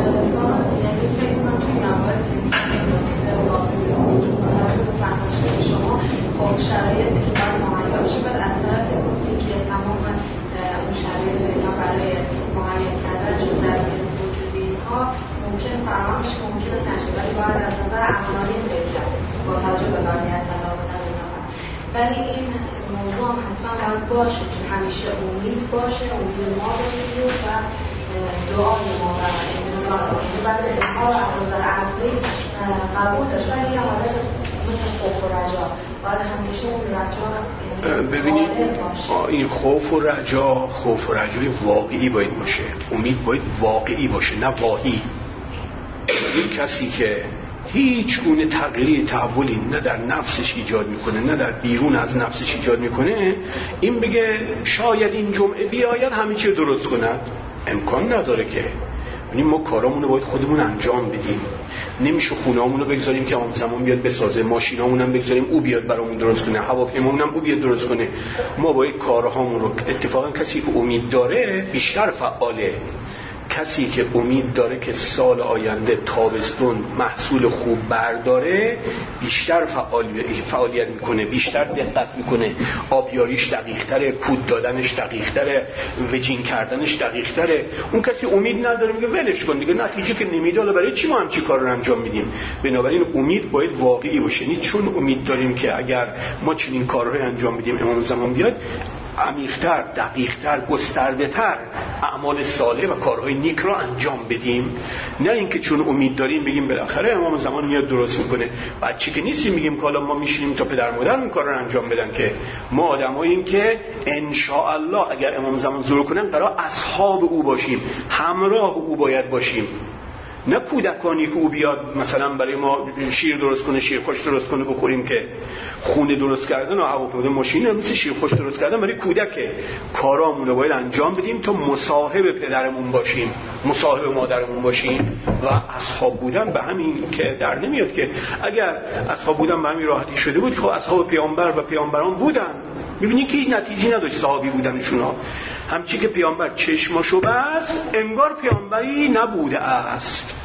Speaker 4: خب شرایطی که باید مهیا بشه باید از طرف که تمام اون شرایط اینا برای مهیا کردن جز ظرفیت وجودی ها ممکن فراهم شه، ممکن نشه، ولی باید از نظر عملی فکر کرد با توجه به بقیه تفاوت اینا. ولی این موضوع هم حتما باید باشه که همیشه امید باشه، امید ما باشه و دعای ما و انتظار بعد اینها رو از نظر عقلی قبول داشت. ولی یه حالت مثل خوف و رجا باید همیشه اون رجا
Speaker 1: ببینید این خوف و رجای واقعی باید باشه. امید باید واقعی باشه نه واهی. این کسی که هیچ گونه تغییری تحولی نه در نفسش ایجاد میکنه نه در بیرون از نفسش ایجاد میکنه، این بگه شاید این جمعه بیاید همه چی درست کند، امکان نداره که. یعنی ما کارامون رو باید خودمون انجام بدیم. نمیشه خونه‌مون رو بگذاریم که امام زمان بیاد بسازه، ماشینامون هم بگذاریم او بیاد برامون درست کنه، هواپیمامون هم او بیاد درست کنه. ما باید کارهامون رو، اتفاقا کسی که امید داره بیشتر فعاله. کسی که امید داره که سال آینده تابستون محصول خوب برداره بیشتر فعالیت میکنه، بیشتر دقت میکنه، آبیاریش دقیق‌تره، کود دادنش دقیق‌تره، وجین کردنش دقیق‌تره. اون کسی امید نداره میگه ولش کن دیگه، نتیجه که نمیده حالا برای چی ما همچی کار رو انجام میدیم؟ بنابراین امید باید واقعی باشه. یعنی چون امید داریم که اگر ما چنین کارهای انجام بدیم امام زمان بیاد، عمیق‌تر، دقیق‌تر، گسترده‌تر اعمال صالح و کارهای نیک را انجام بدیم. نه اینکه چون امید داریم بگیم بالاخره امام زمان میاد درست میکنه، بچه که نیستیم میگیم که حالا ما میشینیم تا پدر مادر اون کار رو انجام بدن. که ما آدماییم که ان شاء الله اگر امام زمان ظهور کنن قرار اصحاب او باشیم، همراه او باید باشیم. نه کودکانی که او بیاد مثلا برای ما شیر درست کنه، شیرخوش درست کنه بخوریم، که خونه درست کردن و هواپیما ماشین مثل شیرخوش درست کردن برای کودکه. کارامون رو باید انجام بدیم تا مصاحب پدرمون باشیم، مصاحب مادرمون باشیم. و اصحاب بودن به همین که در نمیاد که اگر اصحاب بودن به همین راحتی شده بود که اصحاب پیامبر و پیامبران بودن. می‌بینی که هیچ نتیجه نداشت صحابی بودنشون ها. همچی که پیامبر چشماشو بست انگار پیامبری نبوده است.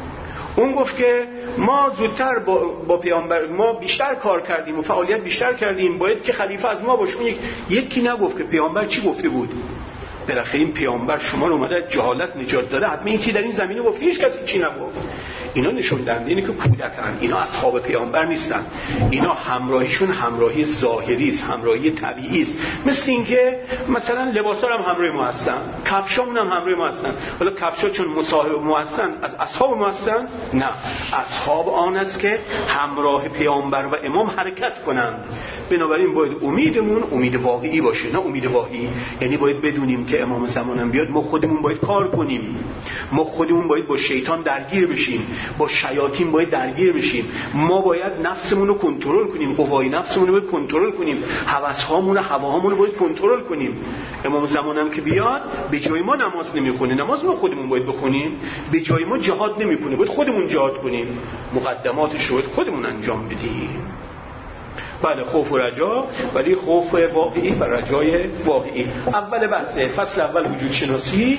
Speaker 1: اون گفت که ما زودتر با پیامبر ما بیشتر کار کردیم و فعالیت بیشتر کردیم، باید که خلیفه از ما باشه. اون یکی نگفت که پیامبر چی گفته بود. بالاخره این پیامبر شما رو اومده از جهالت نجات داده، حتما این چی در این زمینه گفته، هیچ کسی چی نگفت. اینا نشون دهنده اینه که کودکن، اینا اصحاب پیامبر نیستن. اینا همراهیشون همراهی ظاهری است، همراهی طبیعی است. مثل اینکه مثلا لباسا هم همراه ما هستن، کفشامون هم همراه ما هستن. حالا کفشا چون مصاحب ما هستن از اصحاب ما هستن؟ نه، اصحاب آن است که همراه پیامبر و امام حرکت کنند. بنابراین باید امیدمون امید واقعی باشه، نه امید واهی. یعنی باید بدونیم که امام زمانم بیاد ما خودمون باید کار کنیم، ما خودمون باید با شیطان درگیر بشیم، با شیاطین باید درگیر بشیم. ما باید نفسمون رو کنترل کنیم، قوای نفسمون رو باید کنترل کنیم، هوس‌هامون و هواهامون رو باید کنترل کنیم. امام زمانم که بیاد به جای ما نماز نمیخونه، نماز ما خودمون باید بخونیم. به جای ما جهاد نمیکنه، باید خودمون جهاد کنیم. مقدماتش رو باید خودمون انجام بدیم. بله، خوف و رجا، ولی خوف واقعی و رجای واقعی. اول بحث فصل اول وجود شناسی.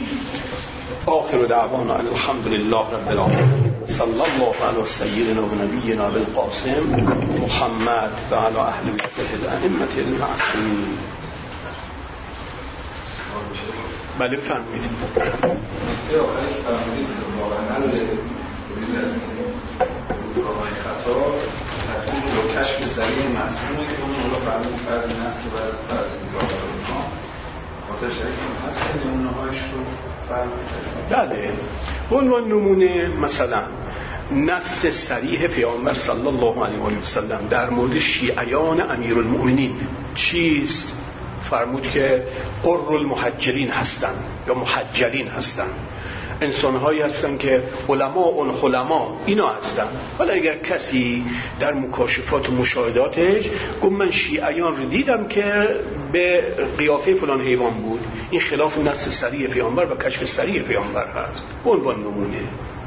Speaker 1: آخر دعوانا الحمد لله رب العالمین، صلی الله علی سیدنا و نبینا بالقاسم محمد و علی اهل بیته الائمه المعصومین. بله بفرمایید.
Speaker 5: و کشف سریع مسئوله که اون رو فرمود بعضی نسل و بعضی دیگاه ها خاطر شریف هست نمونه هایش رو فرمود.
Speaker 1: بله، به عنوان نمونه مثلا نص صریح پیامبر صلی الله علیه و سلم در مورد شیعیان امیرالمؤمنین چیست؟ فرمود که قر المحجلین هستند یا محجلین هستند، انسان‌هایی هستن که علما اینا هستن. ولی اگر کسی در مکاشفات و مشاهداتش گفت من شیعیان رو دیدم که به قیافه فلان حیوان بود، این خلاف نص صریح پیامبر و کشف صریح پیامبر هست. به عنوان نمونه.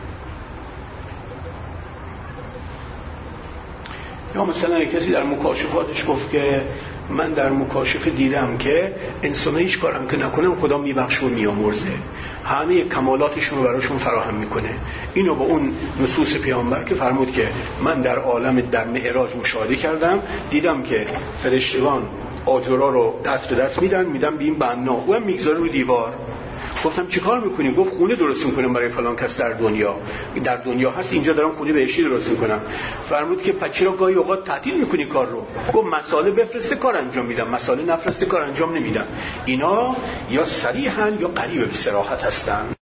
Speaker 1: یا مثلا کسی در مکاشفاتش گفت که من در مکاشفه دیدم که انسان‌ها هیچ کارم که نکنم خدا میبخشه و میامرزه، همه کمالاتشون رو براشون فراهم میکنه. اینو با اون نصوص پیامبر که فرمود که من در عالم در معراج مشاهده کردم، دیدم که فرشتگان آجرها رو دست به دست میدن به این بنا، او هم میگذاره رو دیوار. گفتم چی کار میکنیم؟ گفت خونه درست میکنم برای فلان کس در دنیا هست، اینجا دارم خونه بهشتی درست میکنم. فرمود که پس چرا گاهی اوقات تعطیل میکنی کار رو؟ گفت مساله بفرسته کار انجام میدم، مساله نفرسته کار انجام نمیدم. اینا یا صریحن یا قریب به صراحت هستن.